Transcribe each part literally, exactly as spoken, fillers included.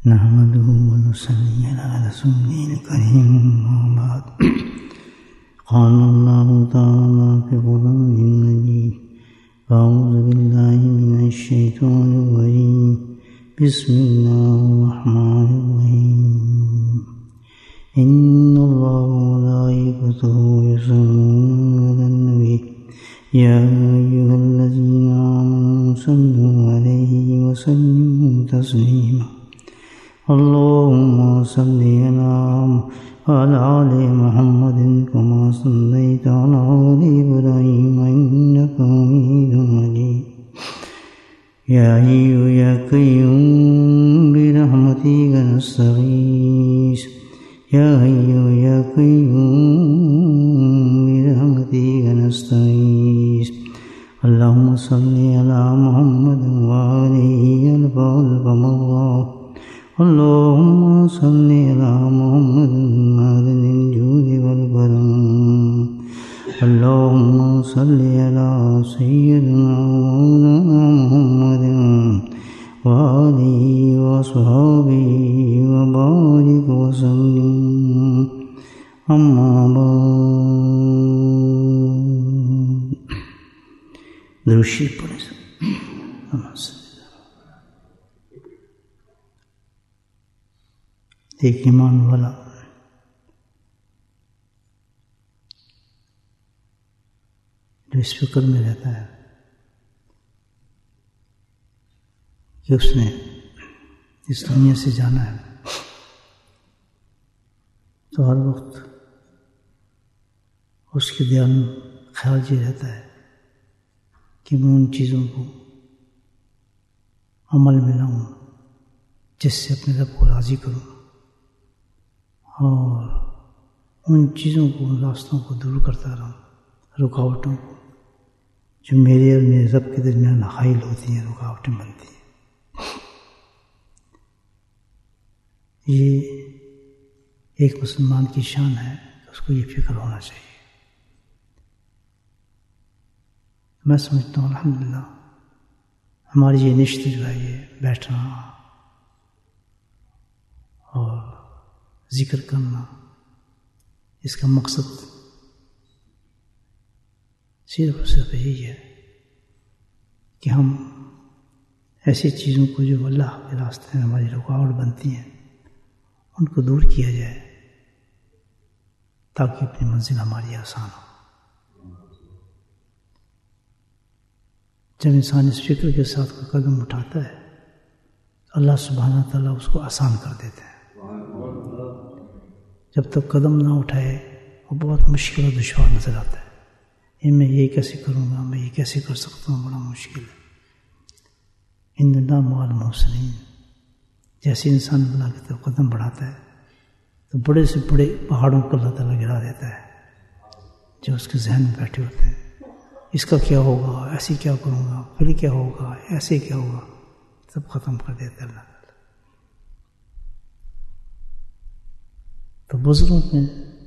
نحمده ونصلي على رسوله الكريم أما بعد قال الله تعالى في القرآن المجيد أعوذ بالله من الشيطان الرجيم بسم الله الرحمن الرحيم إن الله وملائكته يصلون على النبي يا أيها الذين آمنوا صلوا عليه وسلموا تسليما اللهم صل على آل محمد كما صليت على آل إبراهيم إنك حميد مجيد يا حي يا قيوم برحمتك نستغيث يا حي يا قيوم برحمتك نستغيث اللهم صل على محمد وآله ألف مرة اللهم صل على محمد معدن الجود والكرم اللهم صل على سيدنا مولانا محمد وآله وصحبه وبارك وسلم أما بعد درود شریف پڑھیں سب ایک ایمان والا جو اس فکر میں رہتا ہے کہ اس نے اس دنیا سے جانا ہے تو ہر وقت اس کے دھیان خیال یہ رہتا ہے کہ میں ان چیزوں کو عمل میں لاؤں جس سے اپنے رب کو راضی کروں اور ان چیزوں کو ان راستوں کو دور کرتا رہوں رکاوٹوں کو جو میرے اور میرے رب کے درمیان حائل ہوتی ہیں رکاوٹیں بنتی ہیں یہ ایک مسلمان کی شان ہے اس کو یہ فکر ہونا چاہیے میں سمجھتا ہوں الحمدللہ ہماری یہ نشست جو ہے یہ بیٹھنا اور ذکر کرنا اس کا مقصد صرف اور صرف یہی ہے کہ ہم ایسی چیزوں کو جو اللہ کے راستے میں ہماری رکاوٹ بنتی ہیں ان کو دور کیا جائے تاکہ اپنی منزل ہماری آسان ہو. جب انسان اس فکر کے ساتھ کوئی قدم اٹھاتا ہے اللہ سبحانہ تعالیٰ اس کو آسان کر دیتے ہیں. جب تک قدم نہ اٹھائے وہ بہت مشکل اور دشوار نظر آتا ہے. یہ میں یہ کیسے کروں گا میں یہ کیسے کر سکتا ہوں بڑا مشکل ہے. ان اللہ مع المحسنین جیسے انسان اللہ کی طرف قدم بڑھاتا ہے تو بڑے سے بڑے پہاڑوں کو اللہ تعالیٰ گرا دیتا ہے جو اس کے ذہن میں بیٹھے ہوتے ہیں. اس کا کیا ہوگا ایسے کیا کروں گا پھر کیا ہوگا ایسے کیا ہوگا سب ختم کر دیتا ہے اللہ. تو بزرگوں نے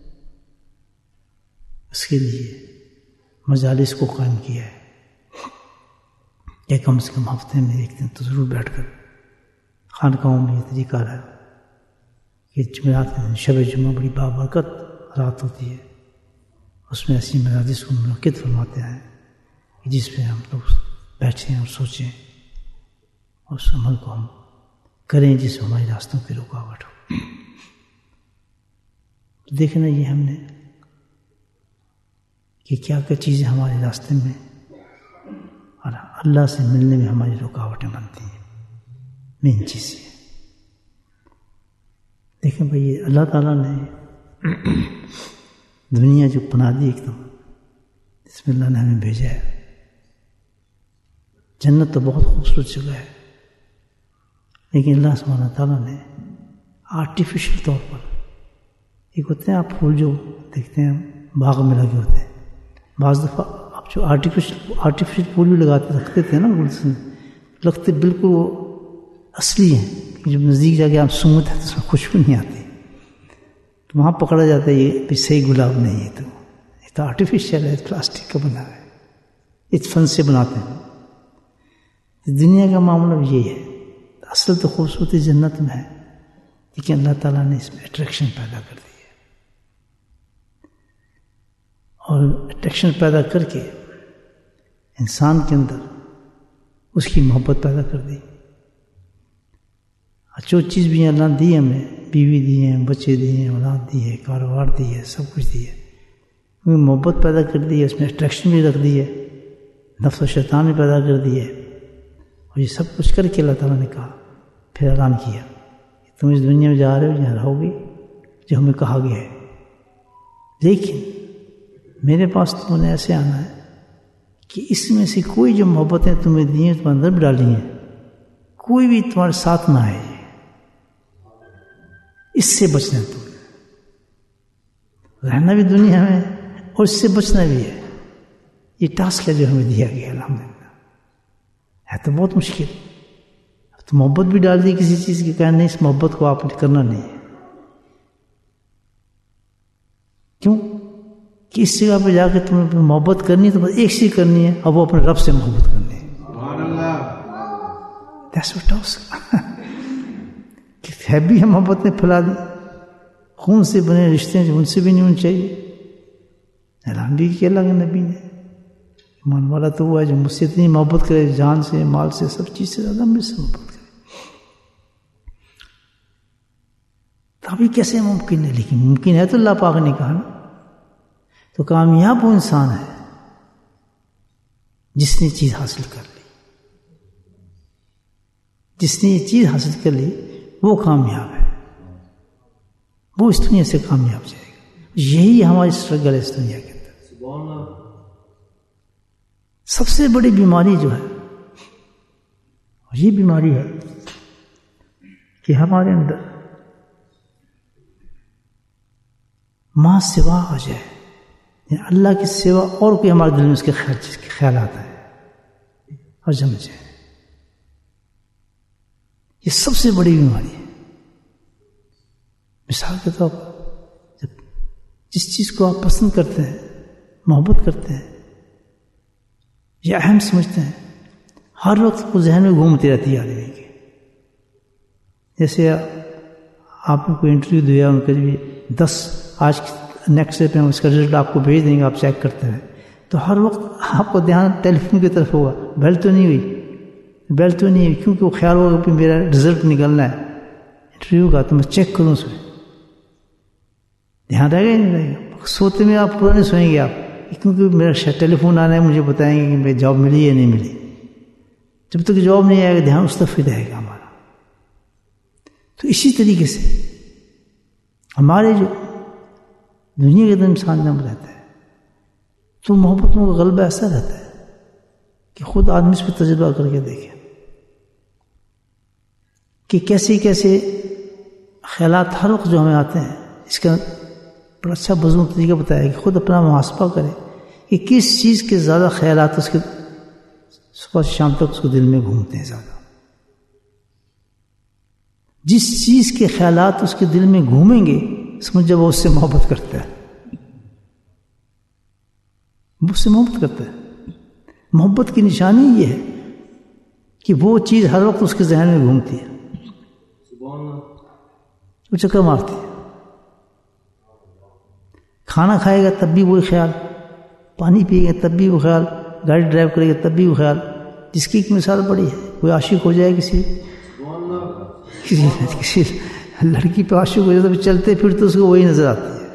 اس کے لیے مجالس کو قائم کیا ہے کہ کم سے کم ہفتے میں ایک دن تو ضرور بیٹھ کر خانقاہوں میں یہ طریقہ رہا کہ جمعرات کے دن شب جمعہ بڑی بابرکت رات ہوتی ہے اس میں ایسی مجالس کو منعقد فرماتے ہیں کہ جس پہ ہم لوگ بیٹھیں اور سوچیں اور اس عمل کو ہم کریں جس میں ہمارے راستوں کی رکاوٹ ہو. دیکھنا یہ ہم نے کہ کیا کیا چیزیں ہمارے راستے میں اور اللہ سے ملنے میں ہماری رکاوٹیں بنتی ہیں. مین چیز یہ دیکھیں بھائی اللہ تعالیٰ نے دنیا جو بنا دی ایک دم اس میں اللہ نے ہمیں بھیجا ہے. جنت تو بہت خوبصورت جگہ ہے لیکن اللہ سبحانہ تعالیٰ نے آرٹیفیشل طور پر ایک ہوتے ہیں آپ پھول جو دیکھتے ہیں باغ میں لگے ہوتے ہیں بعض دفعہ آپ جو آرٹیفیشل آرٹیفیشل پھول بھی لگاتے رکھتے تھے نا گلدستوں میں لگتے بالکل وہ اصلی ہیں جب نزدیک جا کے آپ سونگتے ہیں تو اس میں خوشبو نہیں آتی تو وہاں پکڑا جاتا ہے یہ بھی صحیح گلاب نہیں ہے تو یہ تو آرٹیفیشل ہے پلاسٹک کا بنا ہے اس فن سے بناتے ہیں. دنیا کا معاملہ بھی یہی ہے. اصل تو خوبصورتی جنت میں ہے لیکن اللہ تعالیٰ نے اس میں اٹریکشن پیدا کر دی ہے، اور اٹریکشن پیدا کر کے انسان کے اندر اس کی محبت پیدا کر دی. جو چیز بھی اللہ نے دی ہے ہمیں، بیوی دی ہے، بچے دیے ہیں، اولاد دی ہے، کاروبار دی ہے، سب کچھ دی ہے، کیونکہ محبت پیدا کر دی ہے، اس میں اٹریکشن بھی رکھ دی ہے، نفس و شیطان بھی پیدا کر دی ہے. اور یہ سب کچھ کر کے اللہ تعالیٰ نے کہا، پھر اعلان کیا کہ تم اس دنیا میں جا رہے ہو، یہاں رہو گے جو ہمیں کہا گیا ہے، لیکن میرے پاس تم نے ایسے آنا ہے کہ اس میں سے کوئی جو محبتیں تمہیں دی ہیں تم اندر بھی ڈالی ہیں، کوئی بھی تمہارے ساتھ نہ آئے، اس سے بچنا ہے. تم رہنا بھی دنیا میں اور اس سے بچنا بھی ہے. یہ ٹاسک ہے جو ہمیں دیا گیا. الحمدللہ ہے تو بہت مشکل. اب تو محبت بھی ڈال دی کسی چیز کی، کہنا نہیں اس محبت کو آپ نے کرنا نہیں ہے. کیوں کہ اس جگہ پہ جا کے تمہیں محبت کرنی ہے تو بس ایک چیز کرنی ہے، اب وہ اپنے رب سے محبت کرنی ہے. That's what ٹاسک ہے بھی ہم محبت نے پھیلا دی. خون سے بنے رشتے ہیں ان سے بھی نہیں ہونے چاہیے. اعلان بھی کیا اللہ کے نبی نے، ایمان والا تو وہ ہے جو مجھ سے اتنی محبت کرے، جان سے، مال سے، سب چیز سے زیادہ مجھ سے محبت کرے. تبھی کیسے ممکن ہے؟ لیکن ممکن ہے تو اللہ پاک نے کہا نا. تو کامیاب وہ انسان ہے جس نے چیز حاصل کر لی. جس نے یہ چیز حاصل کر لی وہ کامیاب ہے، وہ اس دنیا سے کامیاب جائے گا. یہی ہماری اسٹرگل ہے اس دنیا کے اندر. سب سے بڑی بیماری جو ہے یہ بیماری ہے کہ ہمارے اندر ماں سوا آ جائے، یعنی اللہ کے سوا اور کوئی ہمارے دل میں اس کے خیالات آئے اور جم جائے. یہ سب سے بڑی بیماری ہے. مثال کے طور پر جب جس چیز کو آپ پسند کرتے ہیں، محبت کرتے ہیں یا اہم سمجھتے ہیں، ہر وقت وہ ذہن میں گھومتی رہتی ہے آدمی کی. جیسے آپ نے کوئی انٹرویو دیا، ان کے بھی دس آج نیکسٹ ڈے پہ اس کا رزلٹ آپ کو بھیج دیں گے، آپ چیک کرتے ہیں تو ہر وقت آپ کو دھیان ٹیلی فون کی طرف ہوگا، بیل تو نہیں ہوئی، بیل تو نہیں ہوئی، کیونکہ وہ خیال ہوگا کہ میرا رزلٹ نکلنا ہے انٹرویو کا، تو میں چیک کروں اس میں. دھیان رہے گا نہیں رہے گا. سوتے میں آپ پورا نہیں سوئیں گے آپ، کیونکہ میرا ٹیلی فون آنا ہے، مجھے بتائیں گے کہ میری جاب ملی یا نہیں ملی. جب تک جاب نہیں آئے گا دھیان اس طرف ہی رہے گا ہمارا. تو اسی طریقے سے ہمارے جو دنیا کے اندر انسان جب رہتا ہے تو محبتوں کا غلبہ ایسا رہتا ہے کہ خود آدمی اس پہ تجربہ کر کے دیکھے کہ کیسے کیسے خیالات ہر وقت جو ہمیں آتے ہیں. اس کا بڑا اچھا بزرگ طریقہ بتایا کہ خود اپنا محاسبہ کرے کہ کس چیز کے زیادہ خیالات اس کے صبح سے شام تک اس کو دل میں گھومتے ہیں زیادہ. جس چیز کے خیالات اس کے دل میں گھومیں گے سمجھ جب وہ اس سے محبت کرتا ہے، وہ اس سے محبت کرتا ہے. محبت کی نشانی یہ ہے کہ وہ چیز ہر وقت اس کے ذہن میں گھومتی ہے، وہ چکر مارتی ہے. کھانا کھائے گا تب بھی وہی خیال، پانی پیے گا تب بھی وہ خیال، گاڑی ڈرائیو کرے گا تب بھی وہ خیال. جس کی ایک مثال بڑی ہے، کوئی عاشق ہو جائے کسی کسی کسی لڑکی پہ عاشق ہو جائے تو چلتے پھرتے اس کو وہی نظر آتی ہے.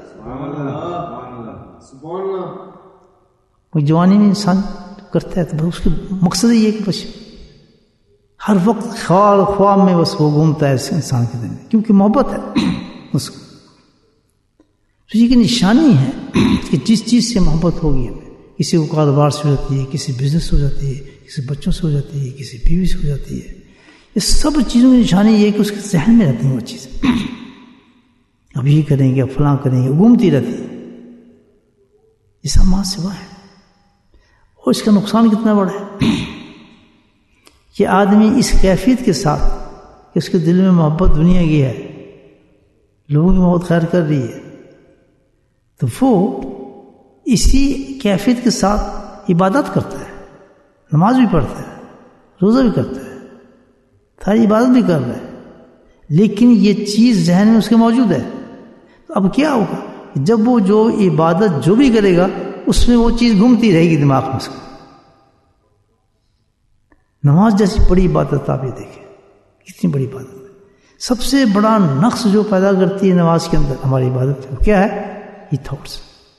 وہ جوانی میں انسان کرتا ہے تو اس کے مقصد یہ ہے کہ بس ہر وقت خیال خواب میں بس وہ گھومتا ہے اس انسان کے دل میں، کیونکہ محبت ہے اس کو. تو یہ کی نشانی ہے کہ جس چیز سے محبت ہوگی ہمیں، کسی کو کاروبار سے ہو جاتی ہے، کسی بزنس سے ہو جاتی ہے، کسی بچوں سے ہو جاتی ہے، کسی بیوی سے ہو جاتی ہے. یہ سب چیزوں کی نشانی یہ ہے کہ اس کے ذہن میں رہتی ہیں وہ چیزیں. اب یہ کریں گے، اب فلاں کریں گے، گھومتی رہتی ہے. یہ سب ماں سوا ہے. اور اس کا نقصان کتنا بڑا ہے کہ آدمی اس کیفیت کے ساتھ کہ اس کے دل میں محبت دنیا کی ہے، لوگوں کی محبت خیر کر رہی ہے، تو وہ اسی کیفیت کے ساتھ عبادت کرتا ہے، نماز بھی پڑھتا ہے، روزہ بھی کرتا ہے، ساری عبادت بھی کر رہا ہے، لیکن یہ چیز ذہن میں اس کے موجود ہے. تو اب کیا ہوگا؟ جب وہ جو عبادت جو بھی کرے گا اس میں وہ چیز گھومتی رہے گی دماغ میں اس کو. نماز جیسی بڑی عبادت آپ یہ دیکھیں کتنی بڑی عبادت ہے. سب سے بڑا نقص جو پیدا کرتی ہے نماز کے اندر ہماری عبادت وہ کیا ہے؟ یہ تھاٹس.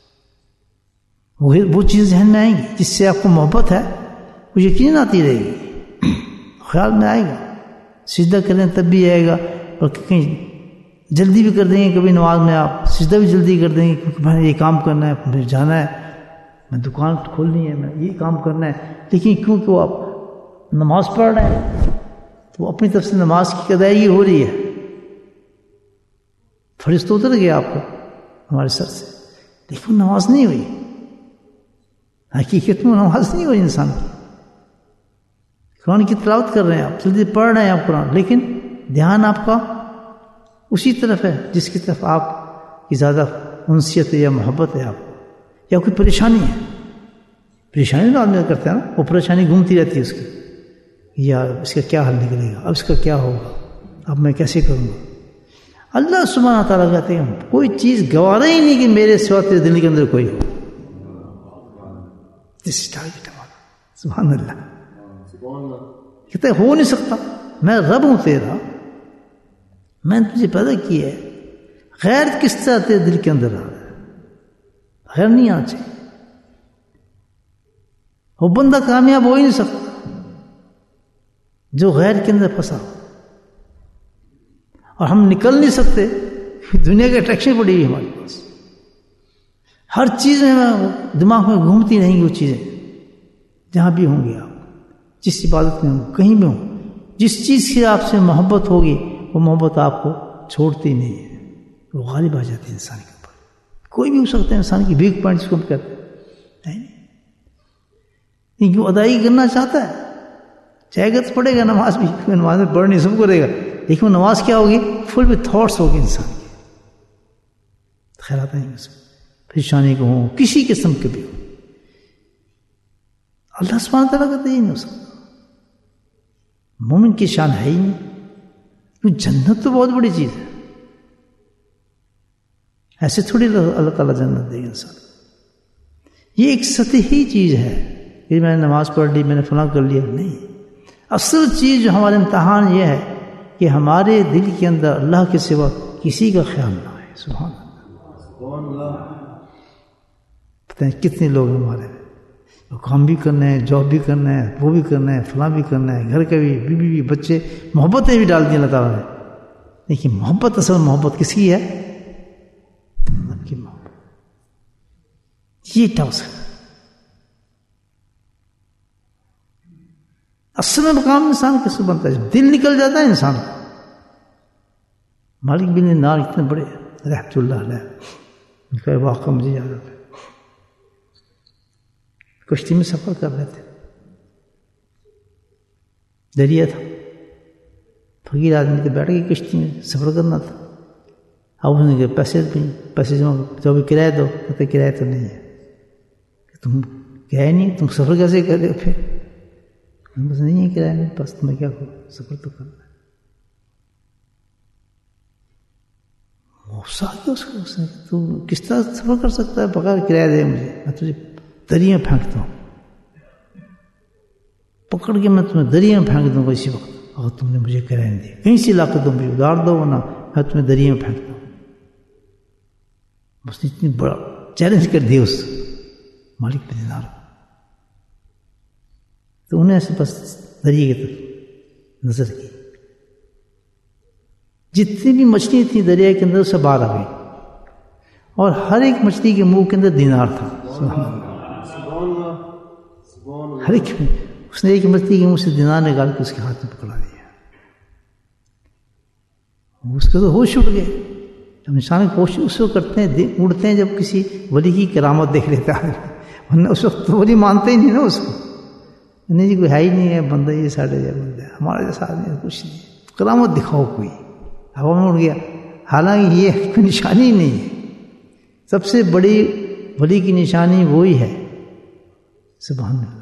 وہ چیز ذہن میں آئیں گی جس سے آپ کو محبت ہے وہ یقین آتی رہے گی، خیال میں آئے گا. سجدہ کریں تب بھی آئے گا، اور کہیں جلدی بھی کر دیں گے کبھی نماز میں آپ سجدہ بھی جلدی کر دیں گے کیونکہ میں نے یہ کام کرنا ہے، مجھے جانا ہے، میں دکان کھولنی ہے، میں یہ کام کرنا ہے. لیکن کیونکہ وہ آپ نماز پڑھ رہے ہیں تو اپنی طرف سے نماز کی ادائیگی ہو رہی ہے. فرض تو اتر گیا آپ کو ہمارے سر سے، لیکن نماز نہیں ہوئی. حقیقت میں نماز نہیں ہوئی انسان کی. قرآن کی تلاوت کر رہے ہیں آپ، جلدی پڑھ رہے ہیں آپ قرآن، لیکن دھیان آپ کا اسی طرف ہے جس کی طرف آپ کی زیادہ انسیت ہے یا محبت ہے آپ کو، یا کوئی پریشانی ہے. پریشانی تو آدمی کرتا ہے نا، وہ پریشانی گھومتی رہتی ہے اس کی، یا اس کا کیا حل نکلے گا، اب اس کا کیا ہوگا، اب میں کیسے کروں گا. اللہ سبحانہ تعالیٰ کہتے ہیں کوئی چیز گوارا ہی نہیں کہ میرے سوا تیرے دل کے اندر کوئی ہو. سبحان اللہ. کہتے ہو نہیں سکتا، میں رب ہوں تیرا، میں نے تجھے پیدا کیا ہے. غیر کس طرح تیرے دل کے اندر آ رہا ہے؟ غیر نہیں آنا چاہیے. وہ بندہ کامیاب ہو ہی نہیں سکتا جو غیر کے اندر پھنسا. اور ہم نکل نہیں سکتے، دنیا کی اٹریکشن پڑی ہوئی ہمارے پاس. ہر چیز میں دماغ میں گھومتی رہیں گی وہ چیزیں، جہاں بھی ہوں گے آپ، جس عبادت میں ہوں، کہیں بھی ہوں، جس چیز کی آپ سے محبت ہوگی وہ محبت آپ کو چھوڑتی نہیں ہے، وہ غالب آ جاتی ہے انسان کے اوپر. کوئی بھی ہو سکتا ہے انسان کی ویک پوائنٹ جس کو ہم کہتے ہیں، کیونکہ وہ ادائیگی کرنا چاہتا ہے، چاہے گا تو پڑھے گا نماز بھی، نماز میں پڑھ نہیں سب کرے گا، لیکن وہ نماز کیا ہوگی؟ فل بھی تھاٹس ہوگی انسان کے، خیالات آئیں گے اس میں، پریشانی کو ہوں کسی قسم کے بھی ہو. اللہ سبحانہ تعالیٰ کہتے ہی نہیں ہو سکتا. مومن کی شان ہے ہی نہیں. جنت تو بہت بڑی چیز ہے، ایسے تھوڑی اللہ تعالیٰ جنت دے گا انسان. یہ ایک سطحی چیز ہے کہ میں نے نماز پڑھ لی، میں نے فلاں کر لیا، نہیں. اصل چیز جو ہمارا امتحان یہ ہے کہ ہمارے دل کے اندر اللہ کے سوا کسی کا خیال نہ آئے. سبحان اللہ. پتہ نہیں کتنے لوگ ہمارے کام بھی کرنا ہے، جاب بھی کرنا ہے، وہ بھی کرنا ہے، فلاں بھی کرنا ہے، گھر کا بھی، بیوی بھی، بچے، محبتیں بھی ڈال دی اللہ تعالیٰ نے. لیکن محبت اصل محبت کس کی ہے؟ اللہ کی محبت. یہ ٹاس ہے اصل میں. مقام انسان کس سے بنتا ہے؟ دل نکل جاتا ہے انسان کا. مالک بن نار اتنے بڑے رحمت اللہ علیہ، ان کا واقعہ مجھے یاد آتا ہے. کشتی میں سفر کر رہے تھے، دریا تھا، فقیر آدمی تھے، بیٹھ گئے کشتی میں، سفر کرنا تھا. اب انہوں نے کہا پیسے پیسے جمع جو بھی کرایہ دو. کہتے کرایہ تو نہیں ہے. تم گئے نہیں، تم سفر کیسے کر رہے ہو؟ پھر بس نہیں ہے کرایہ نہیں، بس تمہیں کیا کروں، سفر تو کرنا ہے. غصہ آ گیا اس کو. اس نے تو کس طرح سفر کر سکتا ہے بغیر کرایہ دے مجھے؟ میں تجھے دریا میں پھینکتا ہوں، پکڑ کے میں تمہیں دریا میں پھینک دوں گا اسی وقت اگر تم نے مجھے کرایہ نہیں دیا. کہیں سے لا کے تم بھی ادار دو ورنہ میں تمہیں دریا میں پھینکتا ہوں. بس اتنی بڑا چیلنج کر دیا اس مالک بن دینار. تو انہیں ایسے بس دریا کی طرف نظر کی، جتنی بھی مچھلی تھی دریا کے اندر سے باہر آ گئی، اور ہر ایک مچھلی کے منہ کے اندر دینار تھا. ہر ایک اس نے ایک مچھلی کے منہ سے دینار نکال کے اس کے ہاتھ میں پکڑا دیا. اس کے تو ہوش اٹھ گئے. جب انسان کوشش اس وقت کرتے ہیں اڑتے ہیں جب کسی ولی کی کرامت دیکھ لیتا ہے، ورنہ اس وقت تو ولی مانتے ہی نہیں نا اس کو. نہیں جی کوئی ہے ہی نہیں ہے بندہ، یہ ساڑھے جائے بندہ ہمارے جیسا آدمی کچھ نہیں، کرامت دکھاؤ کوئی. ہوا میں اڑ گیا، حالانکہ یہ کوئی نشانی نہیں ہے. سب سے بڑی ولی کی نشانی وہی ہے، سبحان اللہ.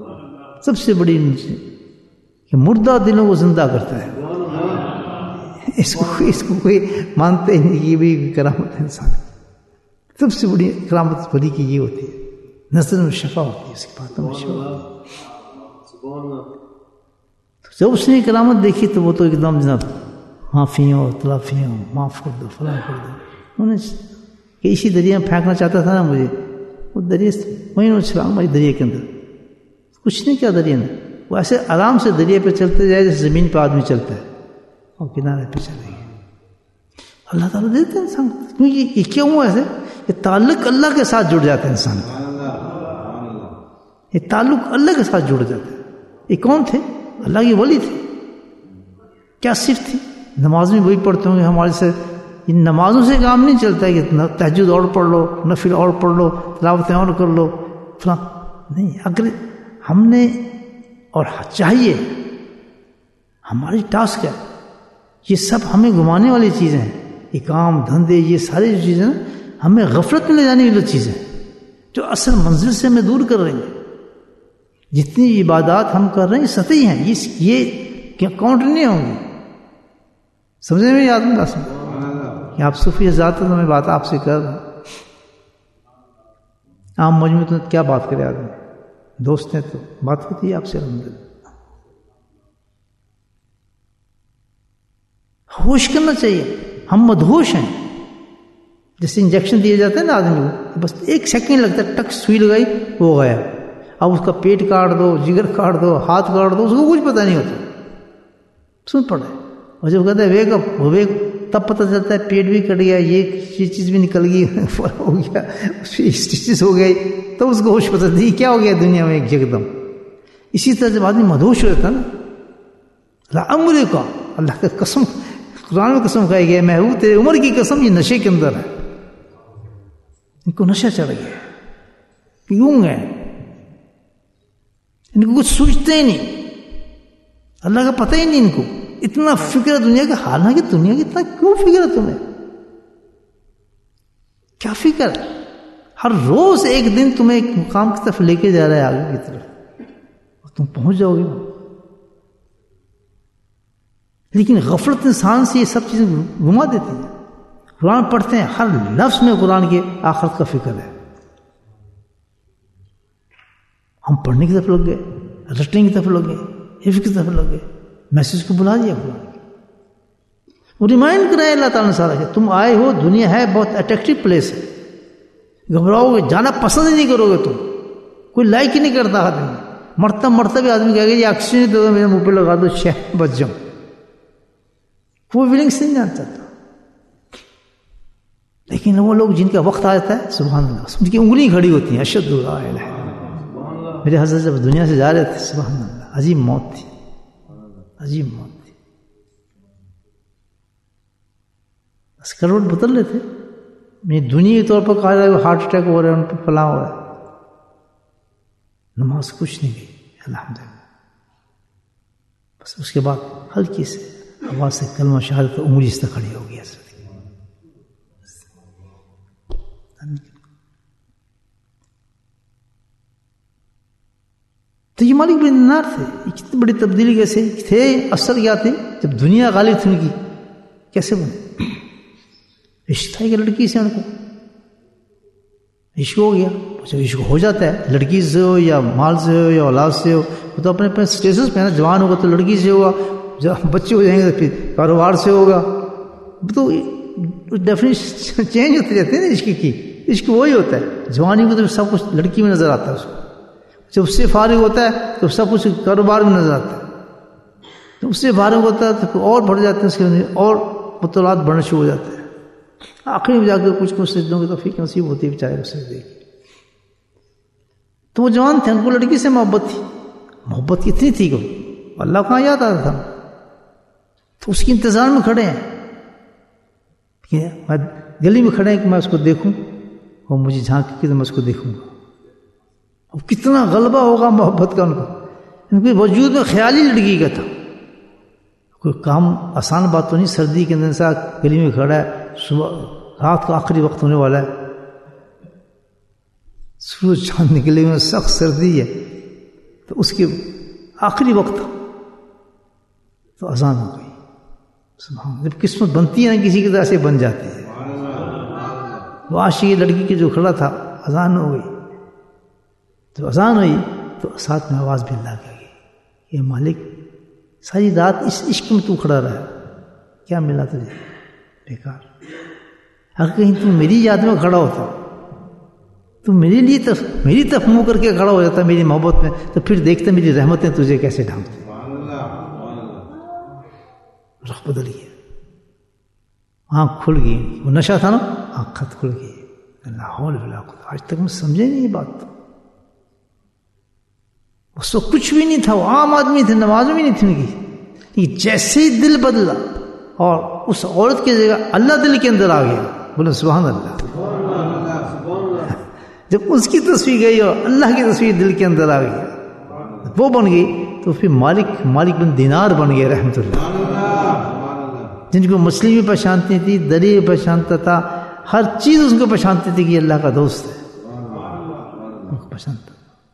سب سے بڑی نشانی کہ مردہ دلوں کو زندہ کرتا ہے. اس کو اس کو کوئی مانتے ہی نہیں کہ بھی کرامت ہے انسان کی. سب سے بڑی کرامت بڑی کی یہ ہوتی ہے نظر میں شفا ہوتی ہے، اس کی باتوں میں شفا ہوتی ہے. جب اس نے کرامت دیکھی تو وہ تو ایک دم جناب معافی ہو تلافی ہو معاف کر دو فلاں کر دو. انہوں نے کہ اسی دریا میں پھینکنا چاہتا تھا نا مجھے، وہ دریا وہیں انہوں نے چھلانگ ماری دریا کے اندر. کچھ نہیں کیا دریا نے، وہ ایسے آرام سے دریا پہ چلتے جائے جیسے زمین پہ آدمی چلتا ہے اور کنارے پہ چلے گئے. اللہ تعالیٰ دیتے ہیں انسان کو، کیونکہ یہ کیوں ہوا ایسے؟ یہ تعلق اللہ کے ساتھ جڑ جاتا ہے انسان کا، یہ تعلق اللہ کے ساتھ جڑ جاتا ہے. یہ کون تھے؟ اللہ کی ولی تھے. کیا صرف تھی؟ نماز میں وہی پڑھتے ہوں گے ہمارے سے. ان نمازوں سے کام نہیں چلتا ہے کہ تہجد اور پڑھ لو، نفل اور پڑھ لو، تلاوتیں اور کر لو فلاں. نہیں، اگر ہم نے اور چاہیے، ہماری ٹاسک ہے، یہ سب ہمیں گھمانے والی چیزیں ہیں. یہ کام دھندے یہ ساری جو چیزیں ہمیں غفلت میں لے جانے والی چیزیں جو اصل منزل سے ہمیں دور کر رہی ہیں. جتنی عبادات ہم کر رہے ہیں سطحی ہیں، یہ کاؤنٹ نہیں ہوں گی. سمجھے میں یاد نہیں بات کہ آپ صوفی ذات تو میں بات آپ سے کر رہا ہوں. عام مجموع تو کیا بات کرے آدمی، دوست ہیں تو بات ہوتی ہے آپ سے. الحمدللہ ہوش کرنا چاہیے. ہم مدہوش ہیں. جیسے انجیکشن دیے جاتے ہیں نا آدمی کو، بس ایک سیکنڈ لگتا ہے، ٹک سوئی لگائی وہ گیا. اب اس کا پیٹ کاٹ دو، جگر کاٹ دو، ہاتھ کاٹ دو، اس کو کچھ پتہ نہیں ہوتا، سن پڑا ہے. اور جب کہتا ہے ویک اپ وہ ویک، تب پتہ چلتا ہے پیٹ بھی کٹ گیا، یہ چیز بھی نکل گئی، ہو گیا، اسٹیچز ہو گئی، تو اس کو ہوش پتہ نہیں کیا ہو گیا دنیا میں ایک یکدم. اسی طرح جب آدمی مدہوش ہو جاتا نا، عمر کا اللہ کا قسم، قرآن میں قسم کھائی گیا، محبوب تیرے عمر کی قسم، یہ نشے کے اندر ہے. ان کو نشہ چڑھ گیا، پیوں گے، ان کو کچھ سوچتے ہی نہیں، اللہ کا پتہ ہی نہیں ان کو. اتنا فکر ہے دنیا کا، حالانکہ دنیا کی اتنا کیوں فکر ہے تمہیں؟ کیا فکر ہے؟ ہر روز ایک دن تمہیں ایک مقام کی طرف لے کے جا رہا ہے، آگے کی طرف، اور تم پہنچ جاؤ گے. لیکن غفلت انسان سے یہ سب چیزیں گھما دیتی ہیں. قرآن پڑھتے ہیں، ہر لفظ میں قرآن کے آخرت کا فکر ہے. ہم پڑھنے کی طرف لگ گئے، رٹنے کی طرف لگ گئے، حفظ کی طرف لگ گئے، میسج کو بلا دیا قرآن. وہ ریمائنڈ کرائے اللہ تعالیٰ نے سارا کہ تم آئے ہو، دنیا ہے بہت اٹریکٹیو پلیس ہے، گھبراؤ گے، جانا پسند ہی نہیں کرو گے، تم کوئی لائک ہی نہیں کرتا آدمی. مرتب مرتبہ بھی آدمی کہے گا یہ آکسیجن دے دو، میرے منہ پہ لگا دو، شہ بچ جاؤں. کوئی فیلنگس نہیں جان چاہتا. لیکن وہ لوگ جن کا وقت آ جاتا ہے، سبحان اللہ، ان کی انگلی کھڑی ہوتی ہیں، اشد لا الہ الا اللہ. میرے حضرت جب دنیا سے جا رہے تھے، سبحان اللہ، عجیب موت تھی، عجیب موت تھی. بس کروٹ بدل رہے تھے. میں دنیا کے طور پر کہا جائے ہارٹ اٹیک ہو رہا ہے، ان پہ فلاں ہو رہا ہے. نماز کچھ نہیں گئی الحمدللہ. بس اس کے بعد ہلکی سے آواز سے کلمہ شہادت انگلی اس طرح کھڑی ہو گئی. تو یہ مالک بن دینار تھے. یہ کتنی بڑی تبدیلی کیسے تھے؟ اثر کیا تھے جب دنیا غالب تھی ان کی؟ کیسے بنے؟ عشق تھا کہ لڑکی سے ان کو عشق ہو گیا. جب عشق ہو جاتا ہے، لڑکی سے ہو یا مال سے ہو یا اولاد سے ہو، وہ تو اپنے اپنے اسٹیٹس پہ نا. جوان ہوگا تو لڑکی سے ہوگا، جب بچے ہو جائیں گے تو پھر کاروبار سے ہوگا. تو ڈیفینیشن چینج ہوتی رہتی ہے نا عشق کی. عشق وہی ہوتا ہے، جوانی کو تو سب کچھ لڑکی میں نظر آتا ہے اس کو. جب اس سے فارغ ہوتا ہے تو سب کچھ کاروبار میں نظر آتا ہے. جب اس سے فارغ ہوتا ہے تو اور بڑھ جاتے ہیں، اس کے اندر اور مطالعات بڑھنا شروع ہو جاتے ہیں. آخری میں جا کے کچھ کچھ سجدوں کی توفیق نصیب ہوتی ہے بیچارے کو سجدے کی. تو وہ جوان تھے، ان کو لڑکی سے محبت تھی. محبت کتنی تھی کہ اللہ کہاں یاد آتا تھا. تو اس کی انتظار میں کھڑے ہیں، میں گلی میں کھڑے ہیں کہ میں اس کو دیکھوں، اور مجھے جھانک کے میں اس کو دیکھوں گا. اب کتنا غلبہ ہوگا محبت کا ان کو. ان کے وجود میں خیال ہی لڑکی کا تھا. کوئی کام آسان بات تو نہیں. سردی کے اندر سا گلی میں کھڑا ہے، صبح رات کا آخری وقت ہونے والا ہے، سورج چاند نکلے ہوئے، سخت سردی ہے، تو اس کے آخری وقت تو اذان ہو گئی. سبحان، جب قسمت بنتی ہے نا کسی کی طرح سے بن جاتی ہے. وہ عاشقی لڑکی کے جو کھڑا تھا، اذان ہو گئی، جب اذان ہوئی تو ساتھ میں آواز بھی اللہ کی گئی، یہ مالک ساری رات اس عشق میں تو کھڑا رہا، کیا ملا تجھے؟ بیکار. اگر کہیں تو میری یاد میں کھڑا ہوتا، تو میرے لیے طرف میری طرف منہ کر کے کھڑا ہو جاتا میری محبت میں، تو پھر دیکھتے میری رحمتیں تجھے کیسے ڈھانپتی. رخ بدل گیا، آنکھ کھل گئی. وہ نشہ تھا نا، آنکھ خط کھل گئی. اللہ حول ولا قوت. آج تک میں سمجھے نہیں یہ بات. اس وقت کچھ بھی نہیں تھا، وہ عام آدمی تھے، نماز بھی نہیں تھی ان کی، لیکن جیسے ہی دل بدلا اور اس عورت کی جگہ اللہ دل کے اندر آ گیا. بولے سبحان اللہ. جب اس کی تصویر گئی اور اللہ کی تصویر دل کے اندر آ گئی، وہ بن گئی، تو پھر مالک مالک بن دینار بن گئے رحمت اللہ. جن کو مچھلی بھی پہچانتی تھی، دریا بھی پہچانتا تھا، ہر چیز اس کو پہچانتی تھی کہ یہ اللہ کا دوست ہے، ان کو پہچانتا.